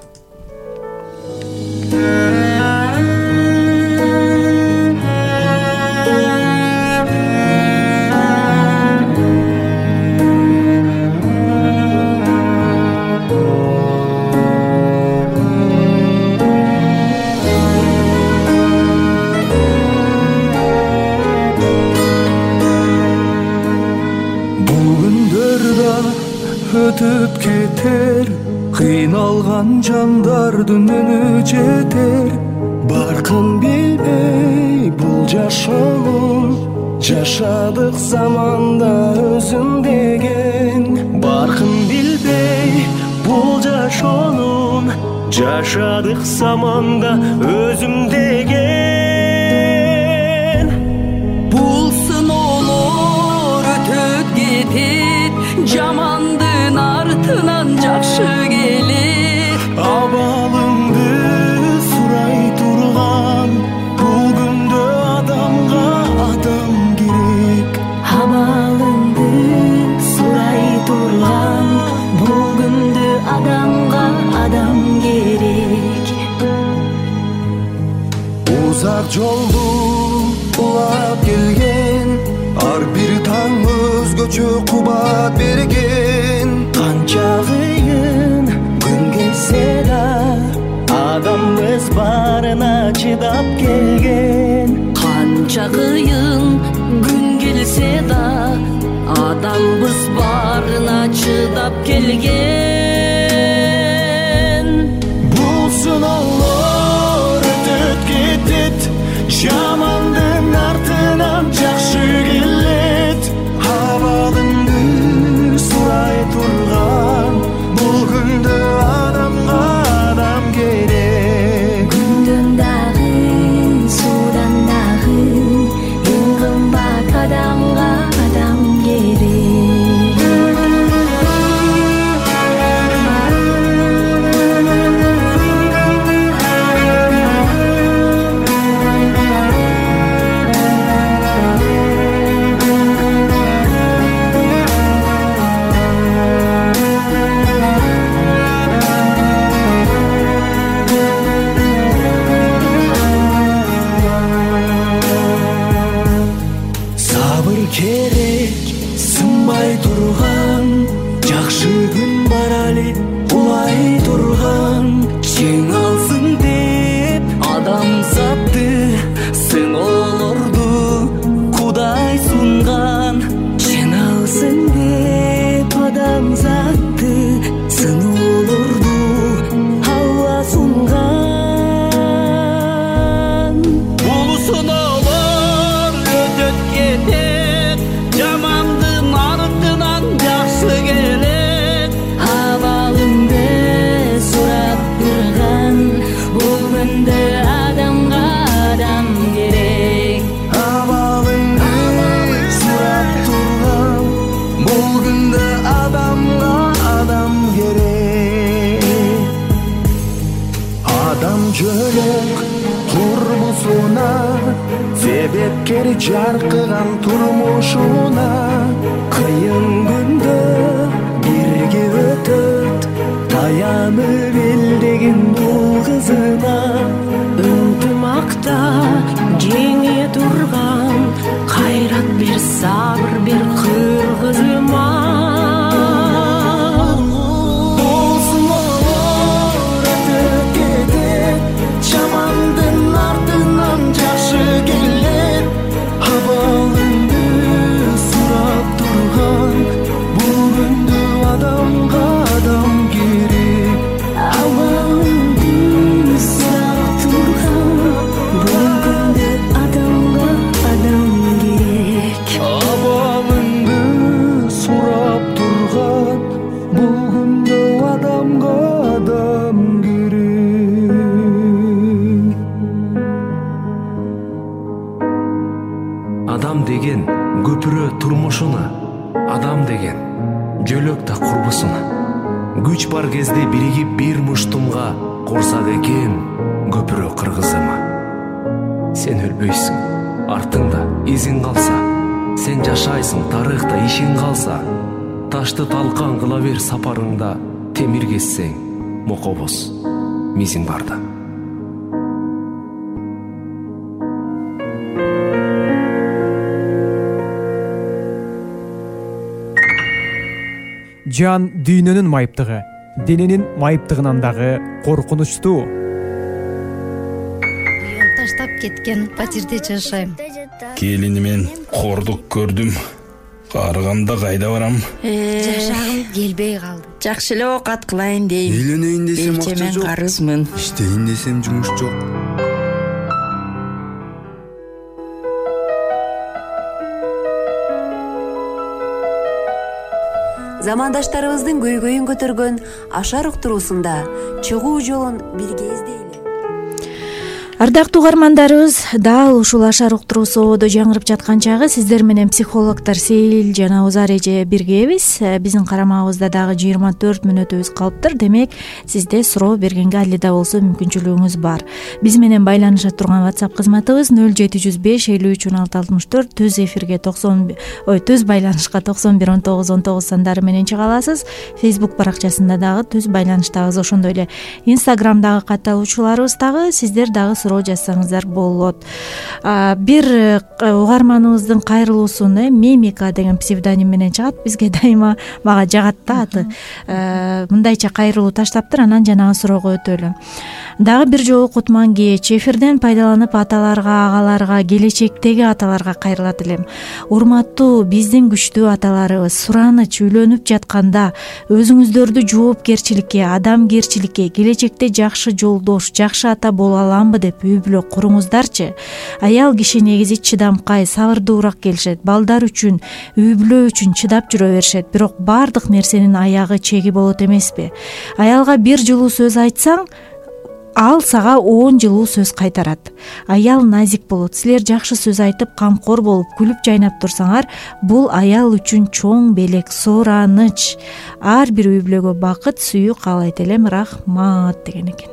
Өтүп кетер, кыйналган жандардын үнү жетер. Баркын билбей бул жашону, жашадык заманда өзүм деген. Баркын билбей бул жашону, жашадык заманда өзүм деген. Бул сыноолор өтөп кетет, жамандын артынан жакшы келет. Абалыңды сурай турган, бул күндө адамга адам керек. Абалыңды сурай турган, бул күндө адамга адам керек. Узак жолду улап келген, ар бир таң өзгөчө кубат берген. Канча кыйын күн келсе да, адам өз барына чыдап келген. Канча кыйын күн келсе да, адамбыз барына чыдап келген. Бул сыноолор өтөп кетет, жамандын артынан жакшы келет. Абалыңды сурай турган, бул күндө адамга адам керек. Күндөн дагы, суудан дагы, эң кымбат адамга адам керек. Керек, сынбай турган, жакшы күн бар али улай турган. Жеңалсын деп адамзатты, сыноолорду Кудай сунган. жөлөк курбусуна, себепкер жаркыган турмушуна. Кыйын күндө бирге өтөт, таянып элдеген бул кызына. Ынтымакта жеңе турган, кайрат бер, сабыр бер кыргызыма. Адам деген көпүрө турмушуна, адам деген жөлөк да курбусуна. Күч бар кезде биригип бир муштумга курсак экен көпүрө кыргызыма. Сен өлбөйсүң, артыңда изиң калса, сен жашайсың, тарыхта ишиң калса. Ташты талкан кыла бер сапарыңда, темир кессең мокобоз мизиң барда. Жан дүйнөнүн майыптыгы, дененин майыптыгынан дагы коркунучтуу. Уян таштап кеткен патирде жашайм. Келинимен кордук көрдүм. Карыганда кайда барам? Жашагым келбей калды. Жакшы эле оокат кылайын дейм. Үйлөнөйүн десем акча жок. Карызмын. Иштейин десем жумуш жок. Замандаштарыбыздын көйгөйүн көтөргөн Ашар уктуруусунда чыгуу жолун бирге издейли. Ардактуу угармандарыбыз, дал ушул Ашар уктуруусу ободо жаңырып жаткан чагы сиздер менен психологдор Сейил жана Озар эже биргебиз. Биздин карамагыбызда дагы 24 мүнөтүбүз калыптыр. Демек, сизде суроо бергенге али да болсо мүмкүнчүлүгүңүз бар. Биз менен байланыша турган WhatsApp кызматыбыз 0705 53 16 64, түз эфирге түз байланышка 91 19 19 сандары менен чыга аласыз. Facebook баракчасында дагы түз байланыштабыз. Ошондой эле Instagramдагы катталуучуларыбыз дагы сиздер дагы суроо жазсаңыздар болот. Бир угарманыбыздын кайрылуусун Мимика деген псевдоним менен чыгат. Бизге дайыма мага жагат да аты. Мындайча кайрылуу таштаптыр, анан жанагы суроого өтөлү. Дагы бир жолу кутман кеч эфирден пайдаланып аталарга, агаларга, келечектеги аталарга кайрылат элем. Урматтуу биздин күчтүү аталарыбыз, сураныч үйлөнүп жатканда өзүңүздөрдү жоопкерчиликке, адамгерчиликке, келечекте жакшы жолдош, жакшы ата боло аламбы деп үй бүлө куруңуздарчы. Аял киши негизи чыдамкай, сабырдуураак келишет. Балдар үчүн, үй бүлө үчүн чыдап жүрө беришет. Бирок бардык нерсенин аягы чеги болот эмеспи? Аялга бир жылуу сөз айтсаң, ал сага 10 жылуу сөз кайтарат. Аял назик болот. Силер жакшы сөз айтып, камкор болуп, күлүп жайнап турсаңар, бул аял үчүн чоң белек, соораныч. Ар бир үй бүлөгө бакыт, сүйүү каалайт элем, рахмат деген экен.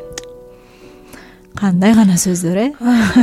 Кандай гана сөздөр,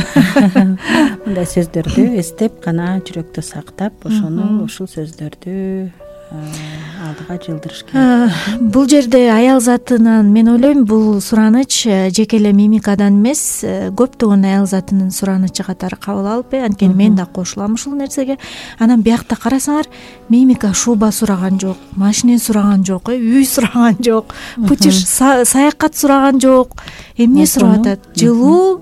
Мындай сөздөрдү эстеп гана жүрөктө сактап, ошону ушул сөздөрдү алдыга жылдырыш керек. Бул жерде аял затынан мен ойлойм, бул сураныч жеке эле Мимикадан эмес, көптөгөн аял затынын суранычы катары кабыл алып, анткени мен да кошулам ушул нерсеге. Анан биякта карасаңар, Мимика шуба сураган жок, машина сураган жок, үй сураган жок, пучур саякат сураган жок. Эмне сурап атат? Жылуу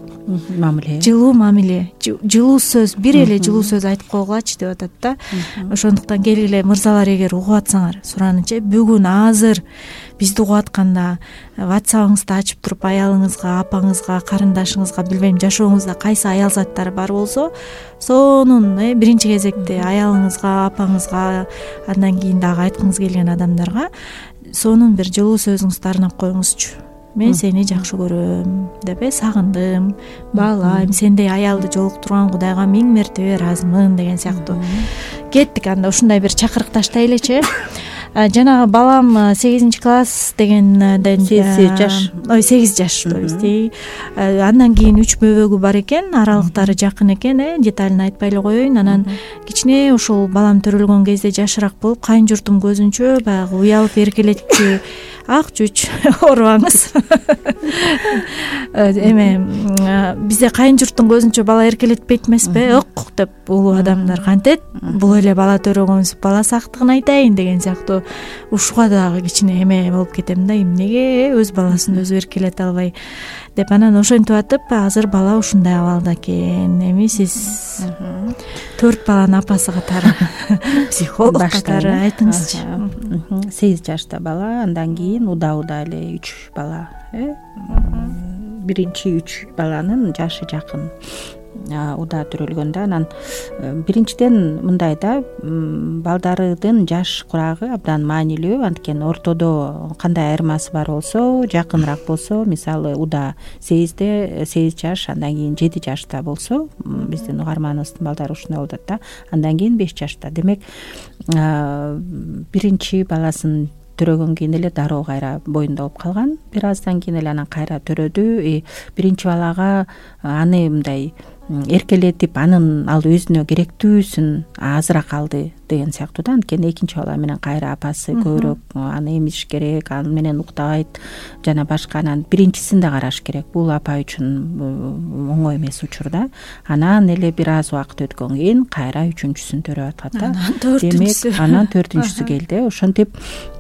мамиле, жылуу сөз, бир эле жылуу сөз айтып койгулачы деп атат да. Ошондуктан келгиле мырзалар, эгер угуп атсаңар, суранычы бүгүн азыр бизди угуп атканда WhatsApp'ыңызды ачып туруп аялыңызга, апаңызга, карындашыңызга, билбейм, жашооңузда кайсы аял заттары бар болсо, сонун биринчи кезекте аялыңызга, апаңызга, андан кийин дагы айткыңыз келген адамдарга сонун бир жылуу сөзүңүздү арнап коюңузчу. Мен сени жакшы көрөм деп, сагындым, баалайм, сендей аялды жолуктурган Кудайга 1000 мертебе ыраазымын деген сыяктуу. Кеттик, анда ушундай бир чакырык таштайлычы. жанагы балам 8 класс дегенден 8 жаш. 8 жаш то есть андан кийин 3 бөбөгү бар экен, аралыктары жакын экен, деталын айтпай эле коеюн. Анан кичине ушул балам төрөлгөн кезде жашыраак болуп, кайын журтум көзүнчө баягы уялып эркелетчү ак жүч оорубаңыз. Эме бизде кайын журттун көзүнчө бала эркелетпейт эмеспи? Ок деп улуу адамдар кантет, бул эле бала төрөгөнсүп бала сактыгын айтайын деген сыяктуу ушуга дагы кичине эме болуп кетем да, эмнеге өз баласын өзү эркелете албай деп. Анан ошентип атып азыр бала ушундай абалда экен. Эми сиз 4 баланын апасы катары, психолог катары айтыңызчы. 8 жашта бала, андан кийин уда эле 3 бала. Биринчи 3 баланын жашы жакын уда төрөлгөндө. Анан биринчиден мындай да, балдарыдын жаш курагы абдан маанилүү. Анткени ортодо кандай айырмасы бар болсо, жакыныраак болсо, мисалы уда 8 жаш, андан кийин 7 жашта болсо, биздин угарманыбыздын балдары ушундай болуп атат да. Андан кийин 5 жашта. Демек биринчи баласын төрөгөн кийин эле дароо кайра боюнда болуп калган. Бир аздан кийин эле анан кайра төрөдү. Биринчи балага аны мындай эркелетип, анын ал өзүнө керектүүсүн азыраак алды деген сыяктуу да. Анткени экинчи бала менен кайра апасы көбүрөөк аны эмизиш керек, аны менен уктабайт жана башка. Анан биринчисин да караш керек. Бул апа үчүн оңой эмес учур да. Анан эле бир аз убакыт өткөн кийин кайра үчүнчүсүн төрөп атат да. Демек анан 4-үнчүсү келди. Ошентип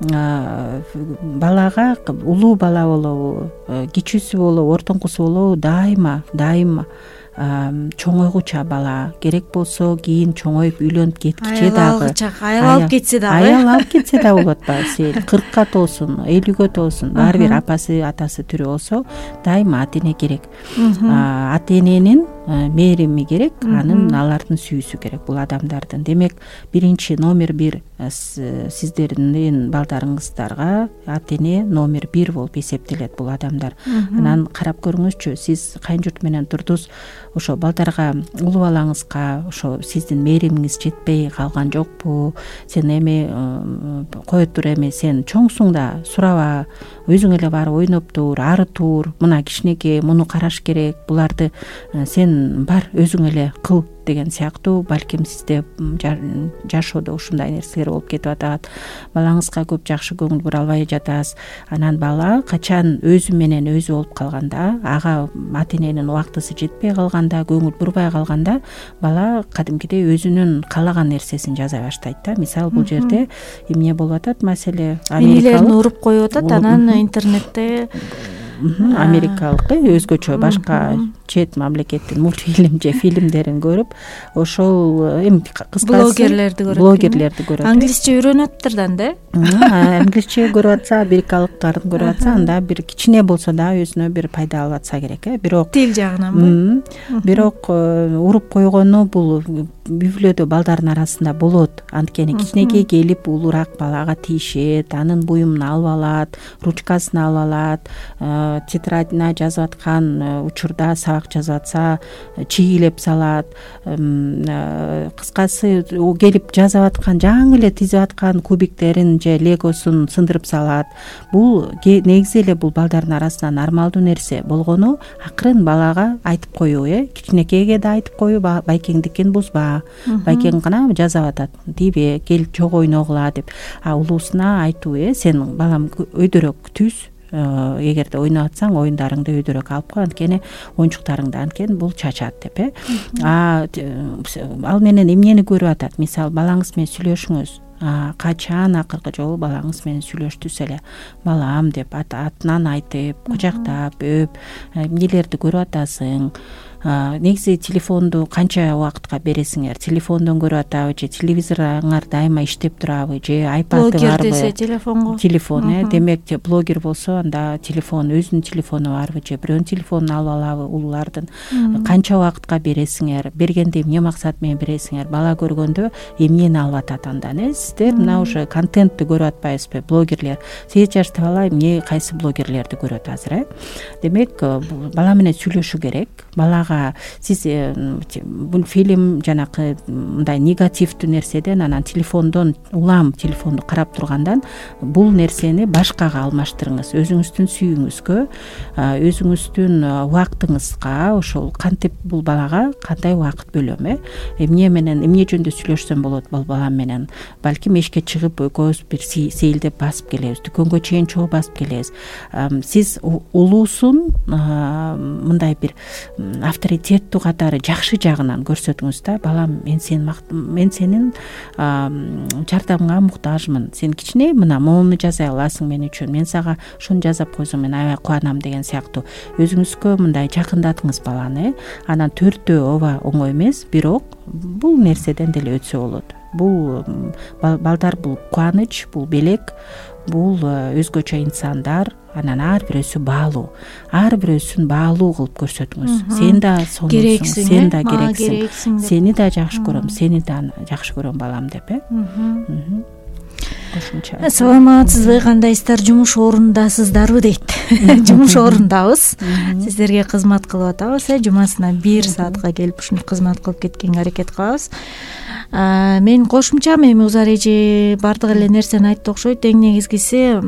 балага улуу бала болобу, кичүүсү болобу, ортоңкусу болобу, дайыма чоңойгуча бала керек болсо кийин чоңоюп үйлөнүп кеткиче дагы аял алып кетсе да болот атпайбы? 40-ка тоосун, 50-гө тоосун, баары бир апасы атасы тирүү болсо дайыма ата эне керек. Ата эненин мээрими керек, анын алардын сүйүүсү керек бул адамдардын. Демек биринчи номер 1 сиздердин балдарыңыздарга ата эне номер 1 болуп эсептелет бул адамдар. Анан карап көрүңүзчү, сиз кайын журт менен турдуз, ошо балдарга, улуу балаңызга ошо сиздин мээримиңиз жетпей калган жокпу? Сен эми кое тур, эми сен чоңсуң да сураба, өзүң эле барып ойноп тур, ары тур, мына кичинекей, муну караш керек, буларды сен бар өзүң эле кыл деген сыяктуу балким сизде жашоодо ушундай нерселер болуп кетип атат. Балаңызга көп жакшы көңүл бура албай жатасыз. Анан бала качан өзү менен өзү болуп калганда, ага ата эненин убактысы жетпей калганда, көңүл бурбай калганда, бала кадимкидей өзүнүн каалаган нерсесин жаза баштайт да. Мисалы бул жерде эмне болуп атат? Маселе энелерин уруп коюп атат, анан интернетте америкалык өзгөчө башка чет мамлекеттин мультфильм же фильмдерин көрүп, ошол эми кыскасы блогерлерди көрөт. Англисче үйрөнүп атыптыр да. Англисче көрүп атса, америкалыктардын көрүп атса, анда бир кичине болсо да өзүнө бир пайда алып атса керек. Бирок тил жагынан бирок уруп койгону бул бүлөдө балдардын арасында болот. Анткени кичинекей келип улуураак балага тийишет, анын буюмун алып алат, ручкасын алып алат, тетрадына жазып аткан учурда сабак жазып атса чийгилеп салат. Кыскасы келип жазып аткан, жаңы эле тизип аткан кубиктерин же легосун сындырып салат. Бул негизи эле бул балдардын арасында нормалдуу нерсе болгону акырын балага айтып коюу, кичинекейге да айтып коюу, байкеңдикин бузба, байкең гана жазып атат, тийбе, кел жок ойногула деп. Улуусуна айтуу, сен балам өйдөрөөк түз, эгерде ойноп атсаң оюндарыңды өйдөрөөк алып кой, анткени оюнчуктарыңды, анткени бул чачат деп. Ал менен эмнени көрүп атат? Мисалы балаңыз менен сүйлөшүңүз. Качан акыркы жолу балаңыз менен сүйлөштүз эле? Балам деп атынан айтып, кучактап, өп, эмнелерди көрүп атасың? Негизи телефонду канча убакытка бересиңер? Телефондон көрүп атабы же телевизорыңар дайыма иштеп турабы же айпады барбы? Блогер десе телефонго. Телефон, демек блогер болсо анда телефон, өзүнүн телефону барбы же бирөөнүн телефонун алып алабы улуулардын? Канча убакытка бересиңер? Бергенде эмне максат менен бересиңер? Бала көргөндө эмнени алып атат андан? Сиздер мына уже контентти көрүп атпайсызбы? Блогерлер. 8 жашта бала эмне кайсы блогерлерди көрөт азыр? Демек бала менен сүйлөшүү керек. Балага ага сиз бул фильм жанакы мындай негативдүү нерседен анан телефондон улам телефонду карап тургандан бул нерсени башкага алмаштырыңыз, өзүңүздүн сүйүүңүзгө, өзүңүздүн убактыңызга, ошол кантип бул балага кандай убакыт бөлөм, эмне жөнүндө сүйлөшсөм болот бул балам менен, балким эшикке чыгып экөөбүз бир сейилдеп басып келебиз, дүкөнгө чейин чогуу басып келебиз. Сиз улуусун мындай бир авторитеттүү катары жакшы жагынан көрсөтүңүз да. Балам, мен сенин жардамыңа муктажмын, сен кичине мына моуну жаза аласың мен үчүн, мен сага ушуну жазап койсоң мен аябай кубанам деген сыяктуу өзүңүзгө мындай жакындатыңыз баланы. Анан төртөө ооба оңой эмес, бирок бул нерседен деле өтсө болот. Бул балдар, бул кубаныч, бул белек, бул өзгөчө инсандар. Анан ар бирөөсү баалуу, ар бирөөсүн баалуу кылып көрсөтүңүз. Сен да сонусуң, сен да керексиң, сени да жакшы көрөм, сени да жакшы көрөм балам деп. Саламатсызбы, кандайсыздар, жумуш орундасыздарбы дейт. Жумуш орундабыз, сиздерге кызмат кылып атабыз, жумасына 1 саатка келип ушинтип кызмат кылып кеткенге аракет кылабыз. Мен кошумчам, эми Узар эже бардык эле нерсени айтты окшойт. Эң негизгиси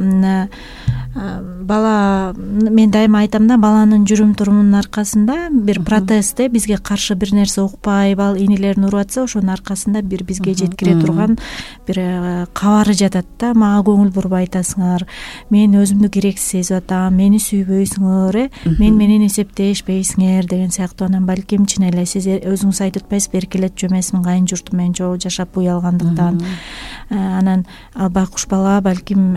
бала, мен дайыма айтам да, баланын жүрүм турумунун аркасында бир протезде бизге каршы бир нерсе укпай, инелерин уруп атса, ошонун аркасында бир бизге жеткире турган бир кабары жатат да. Мага көңүл буруп айтасыңар, мен өзүмдү керексиз сезип атам, мени сүйбөйсүңөр, мен менен эсептешпейсиңер деген сыяктуу. Анан балким чын эле сиз өзүңүз айтып атпайсызбы, эркелетчү эмесмин, кайын журтум менен чогуу жашап уялгандыктан. Анан ал байкуш бала балким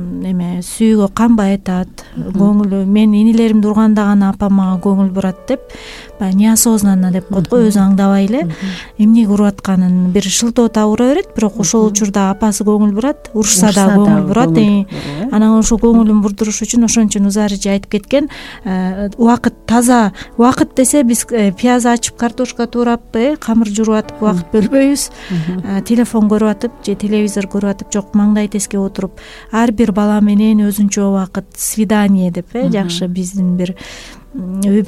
эме сүйгө канбай атат, көңүлү, мен инелеримди урганда гана апам мага көңүл бурат деп, баягы неосознанно деп коет го, өзү аңдабай эле эмнеге уруп атканын бир шылтоо таап ура берет, бирок ошол учурда апасы көңүл бурат, урушса да көңүл бурат. Анан ошол көңүлүн бурдуруш үчүн ошон үчүн Узар эже айтып кеткен, убакыт, таза убакыт десе биз пияз ачып, картошка туурап, камыр жууруп атып убакыт бөлбөйбүз. Телефон көрүп атып же телевизор көрүп атып, жок, маңдай теске отуруп, ар бир бала менен өзүнчө убакыт, свидание деп, жакшы биздин бир үй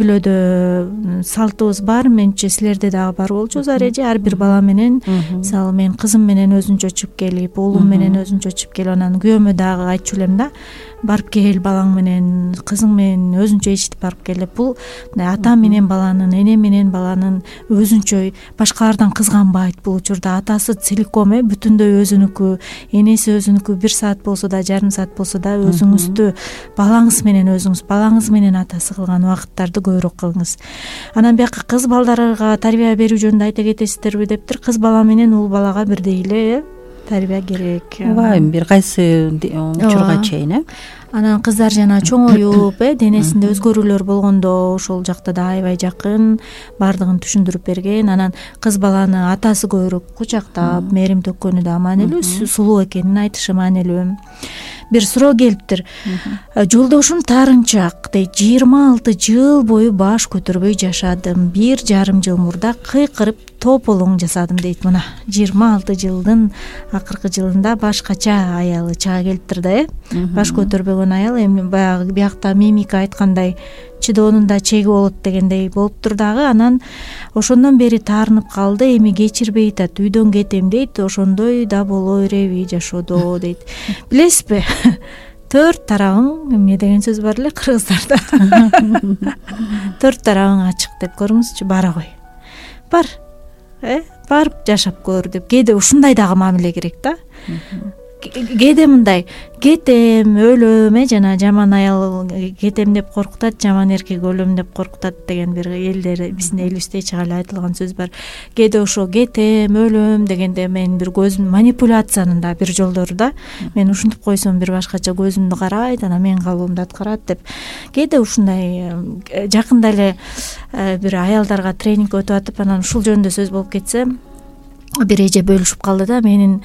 бүлөдө салтыбыз бар. Менче силерде дагы бар болчу Узар эже, ар бир бала менен, мисалы мен кызым менен өзүнчө чыгып келип, уулум менен өзүнчө чыгып келип, анан күйөөмө дагы айтчу элем да, барып кел балаң менен, кызың менен өзүнчө ичтип барып кел деп. Бул ата менен баланын, эне менен баланын өзүнчө, башкалардан кызганбайт бул учурда. Атасы целиком, бүтүндөй өзүнүкү, энеси өзүнүкү, 1 саат болсо да, жарым саат болсо да өзүңүздү балаңыз менен өзүңүз, балаңыз менен атасы кылган убакыттарды көбүрөөк кылыңыз. Анан бияка кыз балдарга тарбия берүү жөнүндө айта кетесиздерби дептир. Кыз бала менен уул балага бирдей эле тарбия керек. Ооба, бир кайсы учурга чейин. Анан кыздар жана чоңоюп, денесинде өзгөрүүлөр болгондо ошол жакта да аябай жакын бардыгын түшүндүрүп берген. Анан кыз баланы атасы көбүрөөк кучактап, мээрим төккөнү да маанилүү, сулуу экенин айтышы маанилүү. Бир суроо келиптир. Жолдошум таарынчак дейт, 26 жыл бою баш көтөрбөй жашадым. 1,5 жыл мурда кыйкырып тополоң жасадым дейт. Мына 26 жылдын акыркы жылында башкача аялы чыга келиптир да, баш көтөрбөгөн аял. Эми баягы биякта мимика айткандай чыдоонун да чеги болот дегендей болуптур дагы. Анан ошондон бери таарынып калды, эми кечирбей атат, үйдөн кетем дейт, ошондой да боло береби жашоодо дейт. Билесизби, 4 тарабың, эмне деген сөз бар эле кыргыздарда, 4 тарабың ачык деп көрүңүзчү, бара кой, бар, барып жашап көр деп. Кээде ушундай дагы мамиле керек да. Кээде мындай, кетем, өлөм, жана жаман аял кетем деп коркутат, жаман эркек өлөм деп коркутат деген бир элдер, биздин элибизде эч кайла айтылган сөз бар. Кээде ошо кетем, өлөм дегенде мен бир көзүм, манипуляциянын да бир жолдору да. Мен ушинтип койсом бир башкача көзүмдү карайт, анан менин калыбымды аткарат деп. Кээде ушундай жакында эле бир аялдарга тренинг өтүп атып, анан ушул жөнүндө сөз болуп кетсе, бир эже бөлүшүп калды да, менин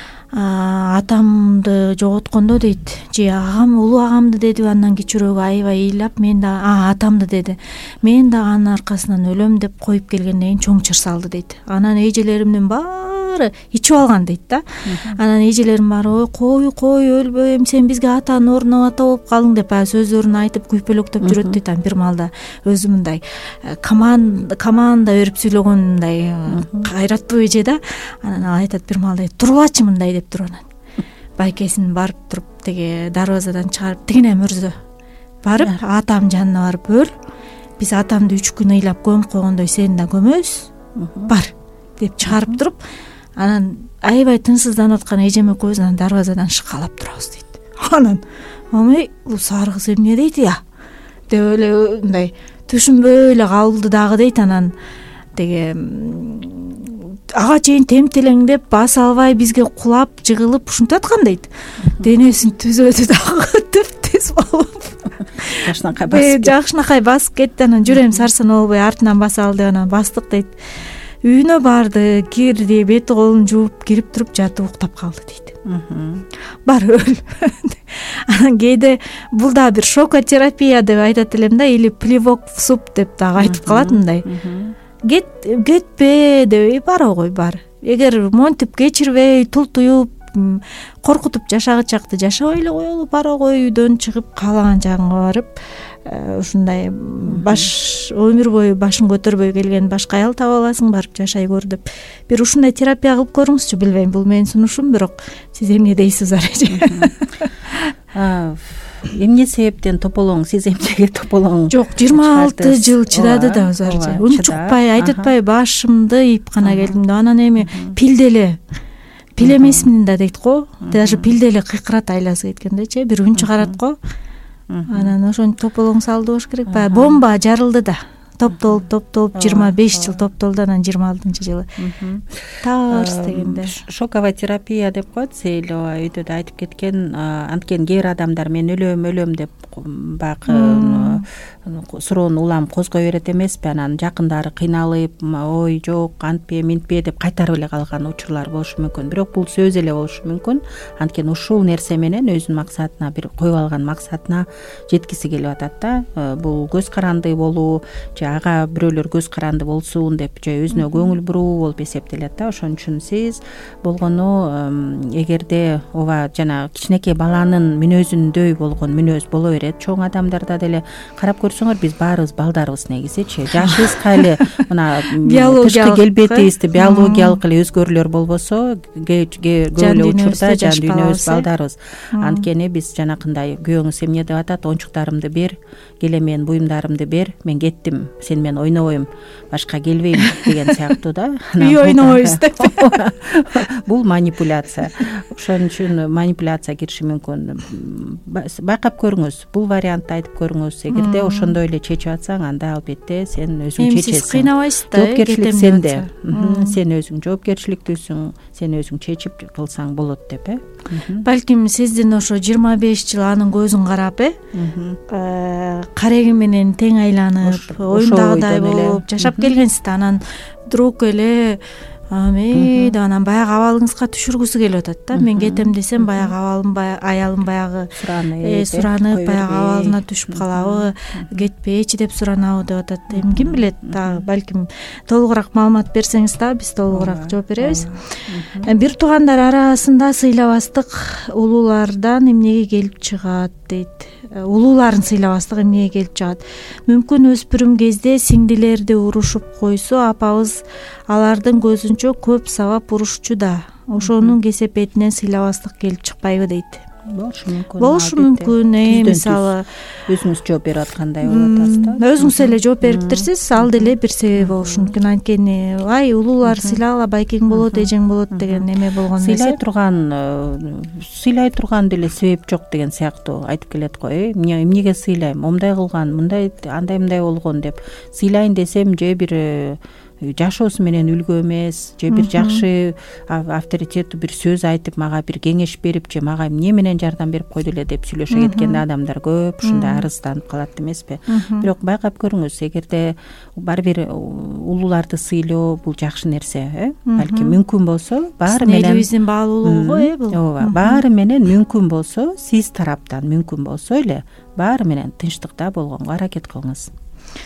атамды жоготкондо дейт, же агам, улуу агамды деди, андан кичүүрөөгү аябай ыйлап, мен да атамды деди, мен да анын аркасынан өлөм деп коюп келгенден кийин чоң чыр салды дейт. Анан эжелеримдин баары баары ичип алган дейт да. Анан эжелерим баары ой кой өлбөй, эми сен бизге атанын ордуна ата болуп калдың деп сөздөрүн айтып күйпөлөктөп жүрөт дейт. Анан бир маалда өзү мындай команда берип сүйлөгөн мындай кайраттуу эже да. Анан ал айтат бир маалда тургулачы мындай деп туруп, анан байкесин барып туруп тиги дарбазадан чыгарып, тигине мырза барып атам жанына барып өл, биз атамды 3 күн ыйлап көмүп койгондой сени да көмөбүз, бар деп чыгарып туруп, анан аябай тынчсызданып аткан эжем экөөбүз анан дарбазадан шыкалап турабыз дейт. Анан омей бул сары кыз эмне дейт деп эле мындай түшүнбөй эле калды дагы дейт. Анан тиги ага чейин темтелеңдеп баса албай бизге кулап жыгылып ушинтип аткан дейт. Денесин түзөдү дагы тез болуп жакшынакай басып кетти. Анан жүрөм сарсан болбой артынан баса алды, анан бастык дейт. Үйүнө барды, кирди, бети колун жууп кирип туруп жатып уктап калды дейт. Бар өл. Анан кээде бул да бир шокотерапия деп айтат элем да, или плевок в суп деп дагы айтып калат мындай. Кетпе деп, бара кой бар. Эгер монтип кечирбей, тултуюп, коркутуп жашагычакты жашабай эле коелу, бара кой, үйдөн чыгып каалаган жагыңа барып, ушундай өмүр бою башын көтөрбөй келген башка аял таба аласың, барып жашай көр деп. Бир ушундай терапия кылып көрүңүзчү, билбейм, бул менин сунушум, бирок сиз эмне дейсиз эже? Эмне себептен тополоң, сиз эмнеге тополоң? Жок, 26 жыл чыдады да өзү. Унчукпай, айтытпай башымды ийип гана келдим да. Анан эми пилделе пил эмесмин да дейт го. Даже пилделе кыйкырат айласы кеткендечи, бир үн чыгарат го. Анан ошентип тополоң салды болуш керек. Баягы бомба жарылды да. Топтолуп 25 жыл топтолду, анан 26-жылы тарс дегенде. Шоковая терапия деп коет Сейил үйдө да айтып кеткен. Анткени кээ бир адамдар мен өлөм деп баягы суроону улам козгой берет эмеспи, анан жакындары кыйналып, ой жок, антпе, минтпе деп кайтарып эле калган учурлар болушу мүмкүн. Бирок бул сөз эле болушу мүмкүн. Анткени ушул нерсе менен өзүнүн максатына, бир коюп алган максатына жеткиси келип атат да. Бул көз каранды болуу, ага бирөөлөр көз каранды болсун деп же өзүнө көңүл буруу болуп эсептелет да. Ошон үчүн сиз болгону эгерде ооба жана кичинекей баланын мүнөзүндөй болгон мүнөз боло берет. Чоң адамдарда деле карап көрсөңөр, биз баарыбыз балдарбыз негизичи. Жашыбызга эле мына тышкы келбетибизди биологиялык эле өзгөрүүлөр болбосо, көп эле учурда жан дүйнөбүз балдарбыз. Анткени биз жанакындай күйөөңүз эмне деп атат, оюнчуктарымды бер, келе менин буюмдарымды бер, мен кеттим, сен менен ойнобойм, башка келбейм деген сыяктуу да. Үй ойнобойбуз деп. Бул манипуляция. Ошон үчүн манипуляция кириши мүмкүн. Байкап көрүңүз, бул вариантты айтып көрүңүз. Эгерде ошондой эле чечип атсаң, анда албетте сен өзүң чечесиң. Сиз кыйнабайсыз да, жоопкерчилик сенде. Сен өзүң жоопкерчиликтүүсүң, сен өзүң чечип кылсаң болот деп, Балким сиздин ошо 25 жыл анын көзүн карап, кареги менен тең айланып, оюндагыдай болуп жашап келгенсиз да. Анан друг эле анан баягы абалыңызга түшүргүсү келип атат да. Мен кетем десем, баягы аялым баягы суранып, баягы абалына түшүп калабы, кетпечи деп суранабы деп атат. Эми ким билет, балким толугураак маалымат берсеңиз да, биз толугураак жооп беребиз. Бир туугандар арасында сыйлабастык улуулардан эмнеге келип чыгат дейт. Улууларын сыйлабастык эмнеге келип чыгат? Мүмкүн өспүрүм кезде сиңдилерди урушуп койсо, апабыз алардын көзүнчө көп сабап урушчу да. Ошонун кесепетинен сыйлабастык келип чыкпайбы дейт. Болушу мүмкүн. Мисалы өзүңүз жооп берип аткандай болуп атасыз да. Өзүңүз эле жооп бериптирсиз, ал деле бир себеби болушу мүмкүн. Анткени ай улуулар сыйлагыла, байкең болот, эжең болот деген эме болгон нерсе. Сыйлай турган деле себеп жок деген сыяктуу айтып келет го. Эмнеге сыйлайм? Момундай кылган, мындай, андай болгон деп сыйлайын десем, же бир жашоосу менен үлгү эмес, же бир жакшы авторитеттүү бир сөз айтып, мага бир кеңеш берип, же мага эмне менен жардам берип койду эле деп сүйлөшө кеткенде адамдар көп ушундай арызданып калат эмеспи? Бирок байкап көрүңүз, эгерде ар бир улууларды сыйлоо бул жакшы нерсе, балким мүмкүн болсо, баары менен элибиздин баалуулугу бул. Ооба, баары менен мүмкүн болсо, сиз тараптан мүмкүн болсо эле баары менен тынчтыкта болгонго аракет кылыңыз.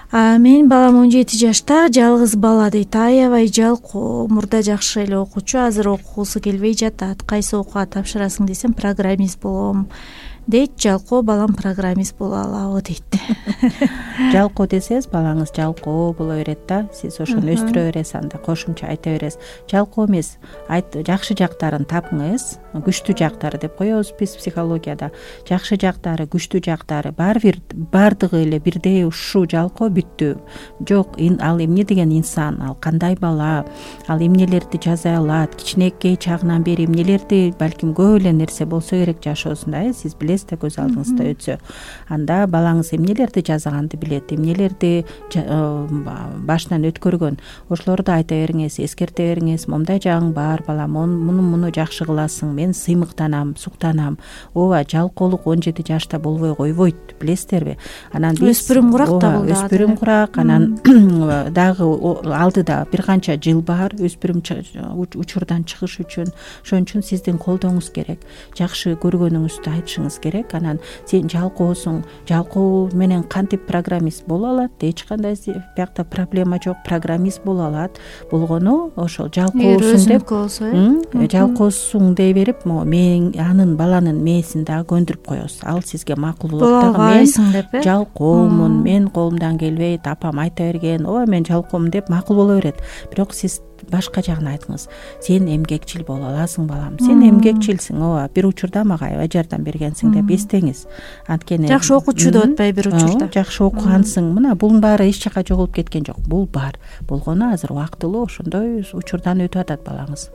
Менин балам 17 жашта, жалгыз бала дейт. Аябай жалкоо, мурда жакшы эле окуучу, азыр окугусу келбей жатат. Кайсы окууга тапшырасың десем, программист болом дейт. Жалкоо, балам программист боло алабы дейт. Жалкоо десеңиз, балаңыз жалкоо боло берет да. Сиз ошону өстүрө бересиз, анда кошумча айта бересиз. Жалкоо эмес, жакшы жактарын тапыңыз. Күчтүү жактары деп коебуз биз психологияда. Жакшы жактары, күчтүү жактары баардыгы эле бирдей ушул жалкоо бүттү. Жок, ал эмне деген инсан, ал кандай бала, ал эмнелерди жаза алат, кичинекей чагынан бери эмнелерди, балким көп эле нерсе болсо керек жашоосунда, сиз билесиз да, көз алдыңызда өтсө. Анда балаңыз эмнелерди жазаганды билет, эмнелерди башынан өткөргөн. Ошолорду айта бериңиз, эскерте бериңиз. Момундай жагың бар, балам, муну жакшы кыласың. Мен сыймыктанам, суктанам. Ооба, жалкоолук 17 жашта болбой койбойт, билесиздерби? Анан биз өспүрүм курак да бул. Өспүрүм курак, анан дагы алдыда бир канча жыл бар өспүрүм учурдан чыгыш үчүн. Ошон үчүн сиздин колдооңуз керек. Жакшы көргөнүңүздү айтышыңыз керек. Анан сен жалкоосуң, жалкоо менен кантип программист боло алат? Эч кандай биякта проблема жок, программист боло алат. Болгону ошол жалкоосуң деп, жалкоосуң дей берип, мен анын баланын мээсин дагы көндүрүп коебуз. Ал сизге макул болот дагы. Мен жалкоомун, мен колумдан келбейт, апам айта берген, ооба мен жалкоомун деп макул боло берет. Бирок сиз башка жагын айтыңыз. Сен эмгекчил боло аласың, балам. Сен эмгекчилсиң, ооба. Бир учурда мага аябай жардам бергенсиң деп эстеңиз. Анткени жакшы окуучу деп атпайбы бир учурда. Жакшы окугансың. Мына бунун баары эч жака жоголуп кеткен жок. Бул бар. Болгону азыр убактылуу ошондой учурдан өтүп атат балаңыз.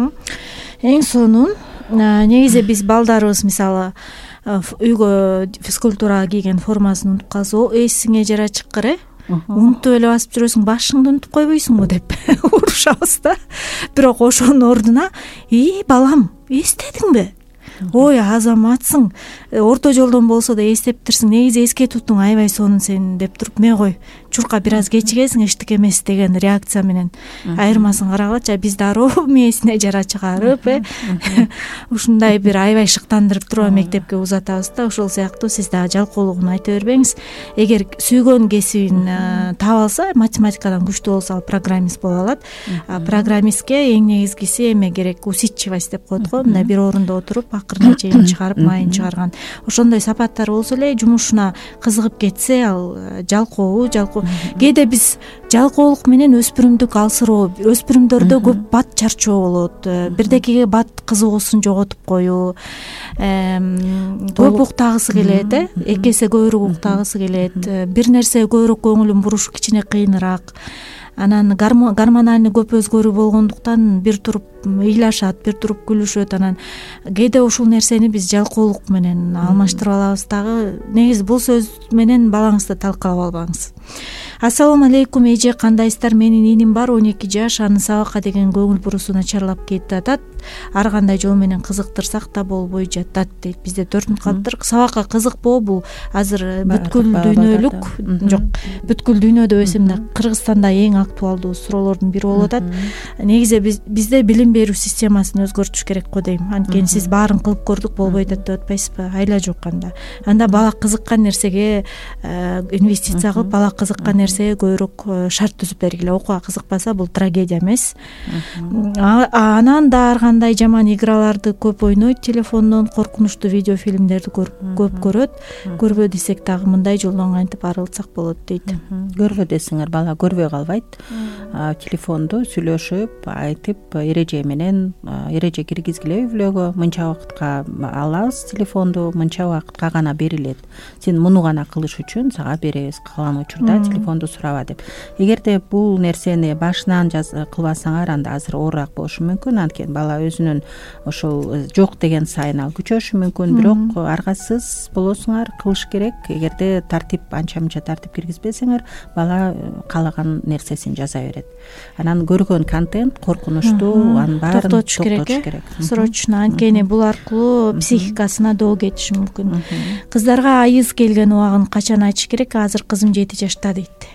Эң сонун негизи биз балдарыбыз мисалы үйгө физкультурага кийген формасын унутуп калса, эсиңе жара чыккыр, унутуп эле басып жүрөсүң, башыңды унутуп койбойсуңбу деп урушабыз да. Бирок ошонун ордуна, балам, эстедиңби? Ой, азаматсың, орто жолдон болсо да эстептирсиң, негизи эскетүүтүң аябай сонун сен деп туруп, ме кой, чурка бир аз кечигесиң, эчтеке эмес деген реакция менен айырмасын карагылачы. Биз дароо мээсине жара чыгарып, ушундай бир аябай шыктандырып туруп мектепке узатабыз да. Ошол сыяктуу сиз дагы жалкоолугун айта бербеңиз. Эгер сүйгөн кесибин таап алса, математикадан күчтүү болсо, ал программист боло алат. Программистке эң негизгиси эме керек, усидчивость деп коет го, мындай бир орунда отуруп акырына чейин чыгарып, майын чыгарган. Ошондой сапаттар болсо эле, жумушуна кызыгып кетсе, ал жалкоо. Кээде биз жалкоолук менен өспүрүмдүк алсыроо, өспүрүмдөрдө көп бат чарчоо болот. Бирдекеге бат кызыгуусун жоготуп коюу, көп уктагысы келет, эки эсе көбүрөөк уктагысы келет, бир нерсеге көбүрөөк көңүлүн буруш кичине кыйыныраак. Анан гормональный көп өзгөрүү болгондуктан бир туруп ыйлашат, бир туруп күлүшөт. Анан кээде ушул нерсени биз жалкоолук менен алмаштырып алабыз дагы. Негизи бул сөз менен балаңызды талкалап албаңыз. Ассаламу алейкум эже, кандайсыздар? Менин иним бар, 12 жаш, анын сабакка деген көңүл бурусу начарлап кетип. Ар кандай жол менен кызыктырсак да болбой жатат дейт. Бизде 4 калыптыр. Сабакка кызыкпоо бул азыр бүткүл дүйнөлүк, жок, бүткүл дүйнөдө эсем да Кыргызстанда эң актуалдуу суроолордун бири болуп атат. Негизи бизде билим берүү системасын өзгөртүш керек го дейм. Анткени сиз баарын кылып көрдүк, болбой атат деп атпайсызбы? Айла жок анда. Анда бала кызыккан нерсеге инвестиция кылып, бала кызыккан нерсеге көбүрөөк шарт түзүп бергиле. Окууга кызыкпаса, бул трагедия эмес. Анан да ар кандай жаман играларды көп ойнойт, телефондон коркунучтуу видео фильмдерди көп көрөт. Көрбө десек дагы мындай жолдон кантип арылсак болот дейт. Көрбө десеңер, бала көрбөй калбайт. Телефонду сүйлөшүп, айтып, эреже менен эреже киргизгиле үй-бүлөгө. Мынча убакытка алабыз телефонду, мынча убакытка гана берилет. Сен муну гана кылыш үчүн сага беребиз, калган учурда телефонду сураба деп. Эгерде бул нерсени башынан кылбасаңар, анда азыр оорураак болушу мүмкүн. Анткени бала өзүнүн ошол жок деген сайын ал күчөшү мүмкүн. Бирок аргасыз болосуңар, кылыш керек. Эгерде тартип, анча-мынча тартип киргизбесеңер, бала каалаган нерсесин жаза берет. Анан көргөн контент коркунучтуу, анын баарын токтотуш керек. Срочно, анткени бул аркылуу психикасына доо кетиши мүмкүн. Кыздарга айыз келген убагын качан айтыш керек? Азыр кызым 7 жашта дейт.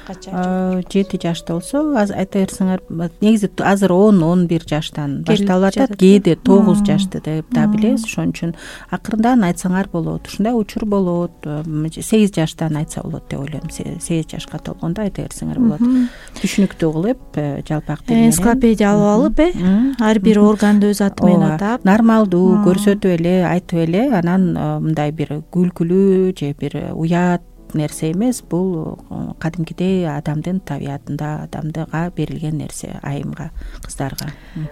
жашкача? 7 жашта болсо айта берсеңер, негизи азыр 10-11 жаштан башталып атат, кээде 9 жашты деп да билебиз. Ошон үчүн акырындан айтсаңар болот. Ушундай учур болот. 8 жаштан айтса болот деп ойлойм. 8 жашка толгондо айта берсеңер болот. Түшүнүктүү кылып, жалпак тил менен энциклопедия алып алып, ар бир органды өз аты менен атап, нормалдуу көрсөтүп эле, айтып эле, анан мындай бир күлкүлүү же бир уят нерсе эмес, бул кадимкидей адамдын табиятында, адамдыга берилген нерсе, айымга, кыздарга.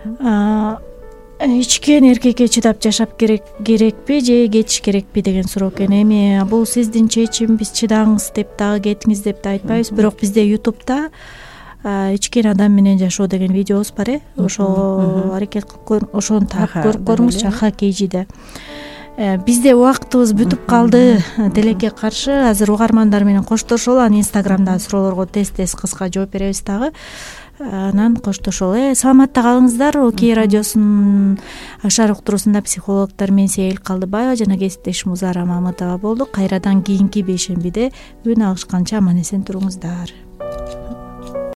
Ичкен эркекке чыдап жашап керекпи же кетиш керекпи деген суроо экен. Эми бул сиздин чечим, биз чыдаңыз деп дагы кетиңиз деп да айтпайбыз, бирок бизде YouTube'да ичкен адам менен жашоо деген видеобуз бар. Ошо аракет кылып ошону таап көрүп көрүңүзчү, хакейжиде. Бизде убактыбыз бүтүп калды. Делекке каршы азыр угармандар менен коштошолу, анан Instagram'да суроолорго тез кыска жооп беребиз дагы. Анан коштошолу. Саламатта калыңыздар. Окей радиосунун Ашар уктуруусунда психологдор мен Сейил Калдыбаева жана кесиптешим Узара Мамытова болдук. Кайрадан кийинки бейшембиде үн алышканча аман эсен туруңуздар.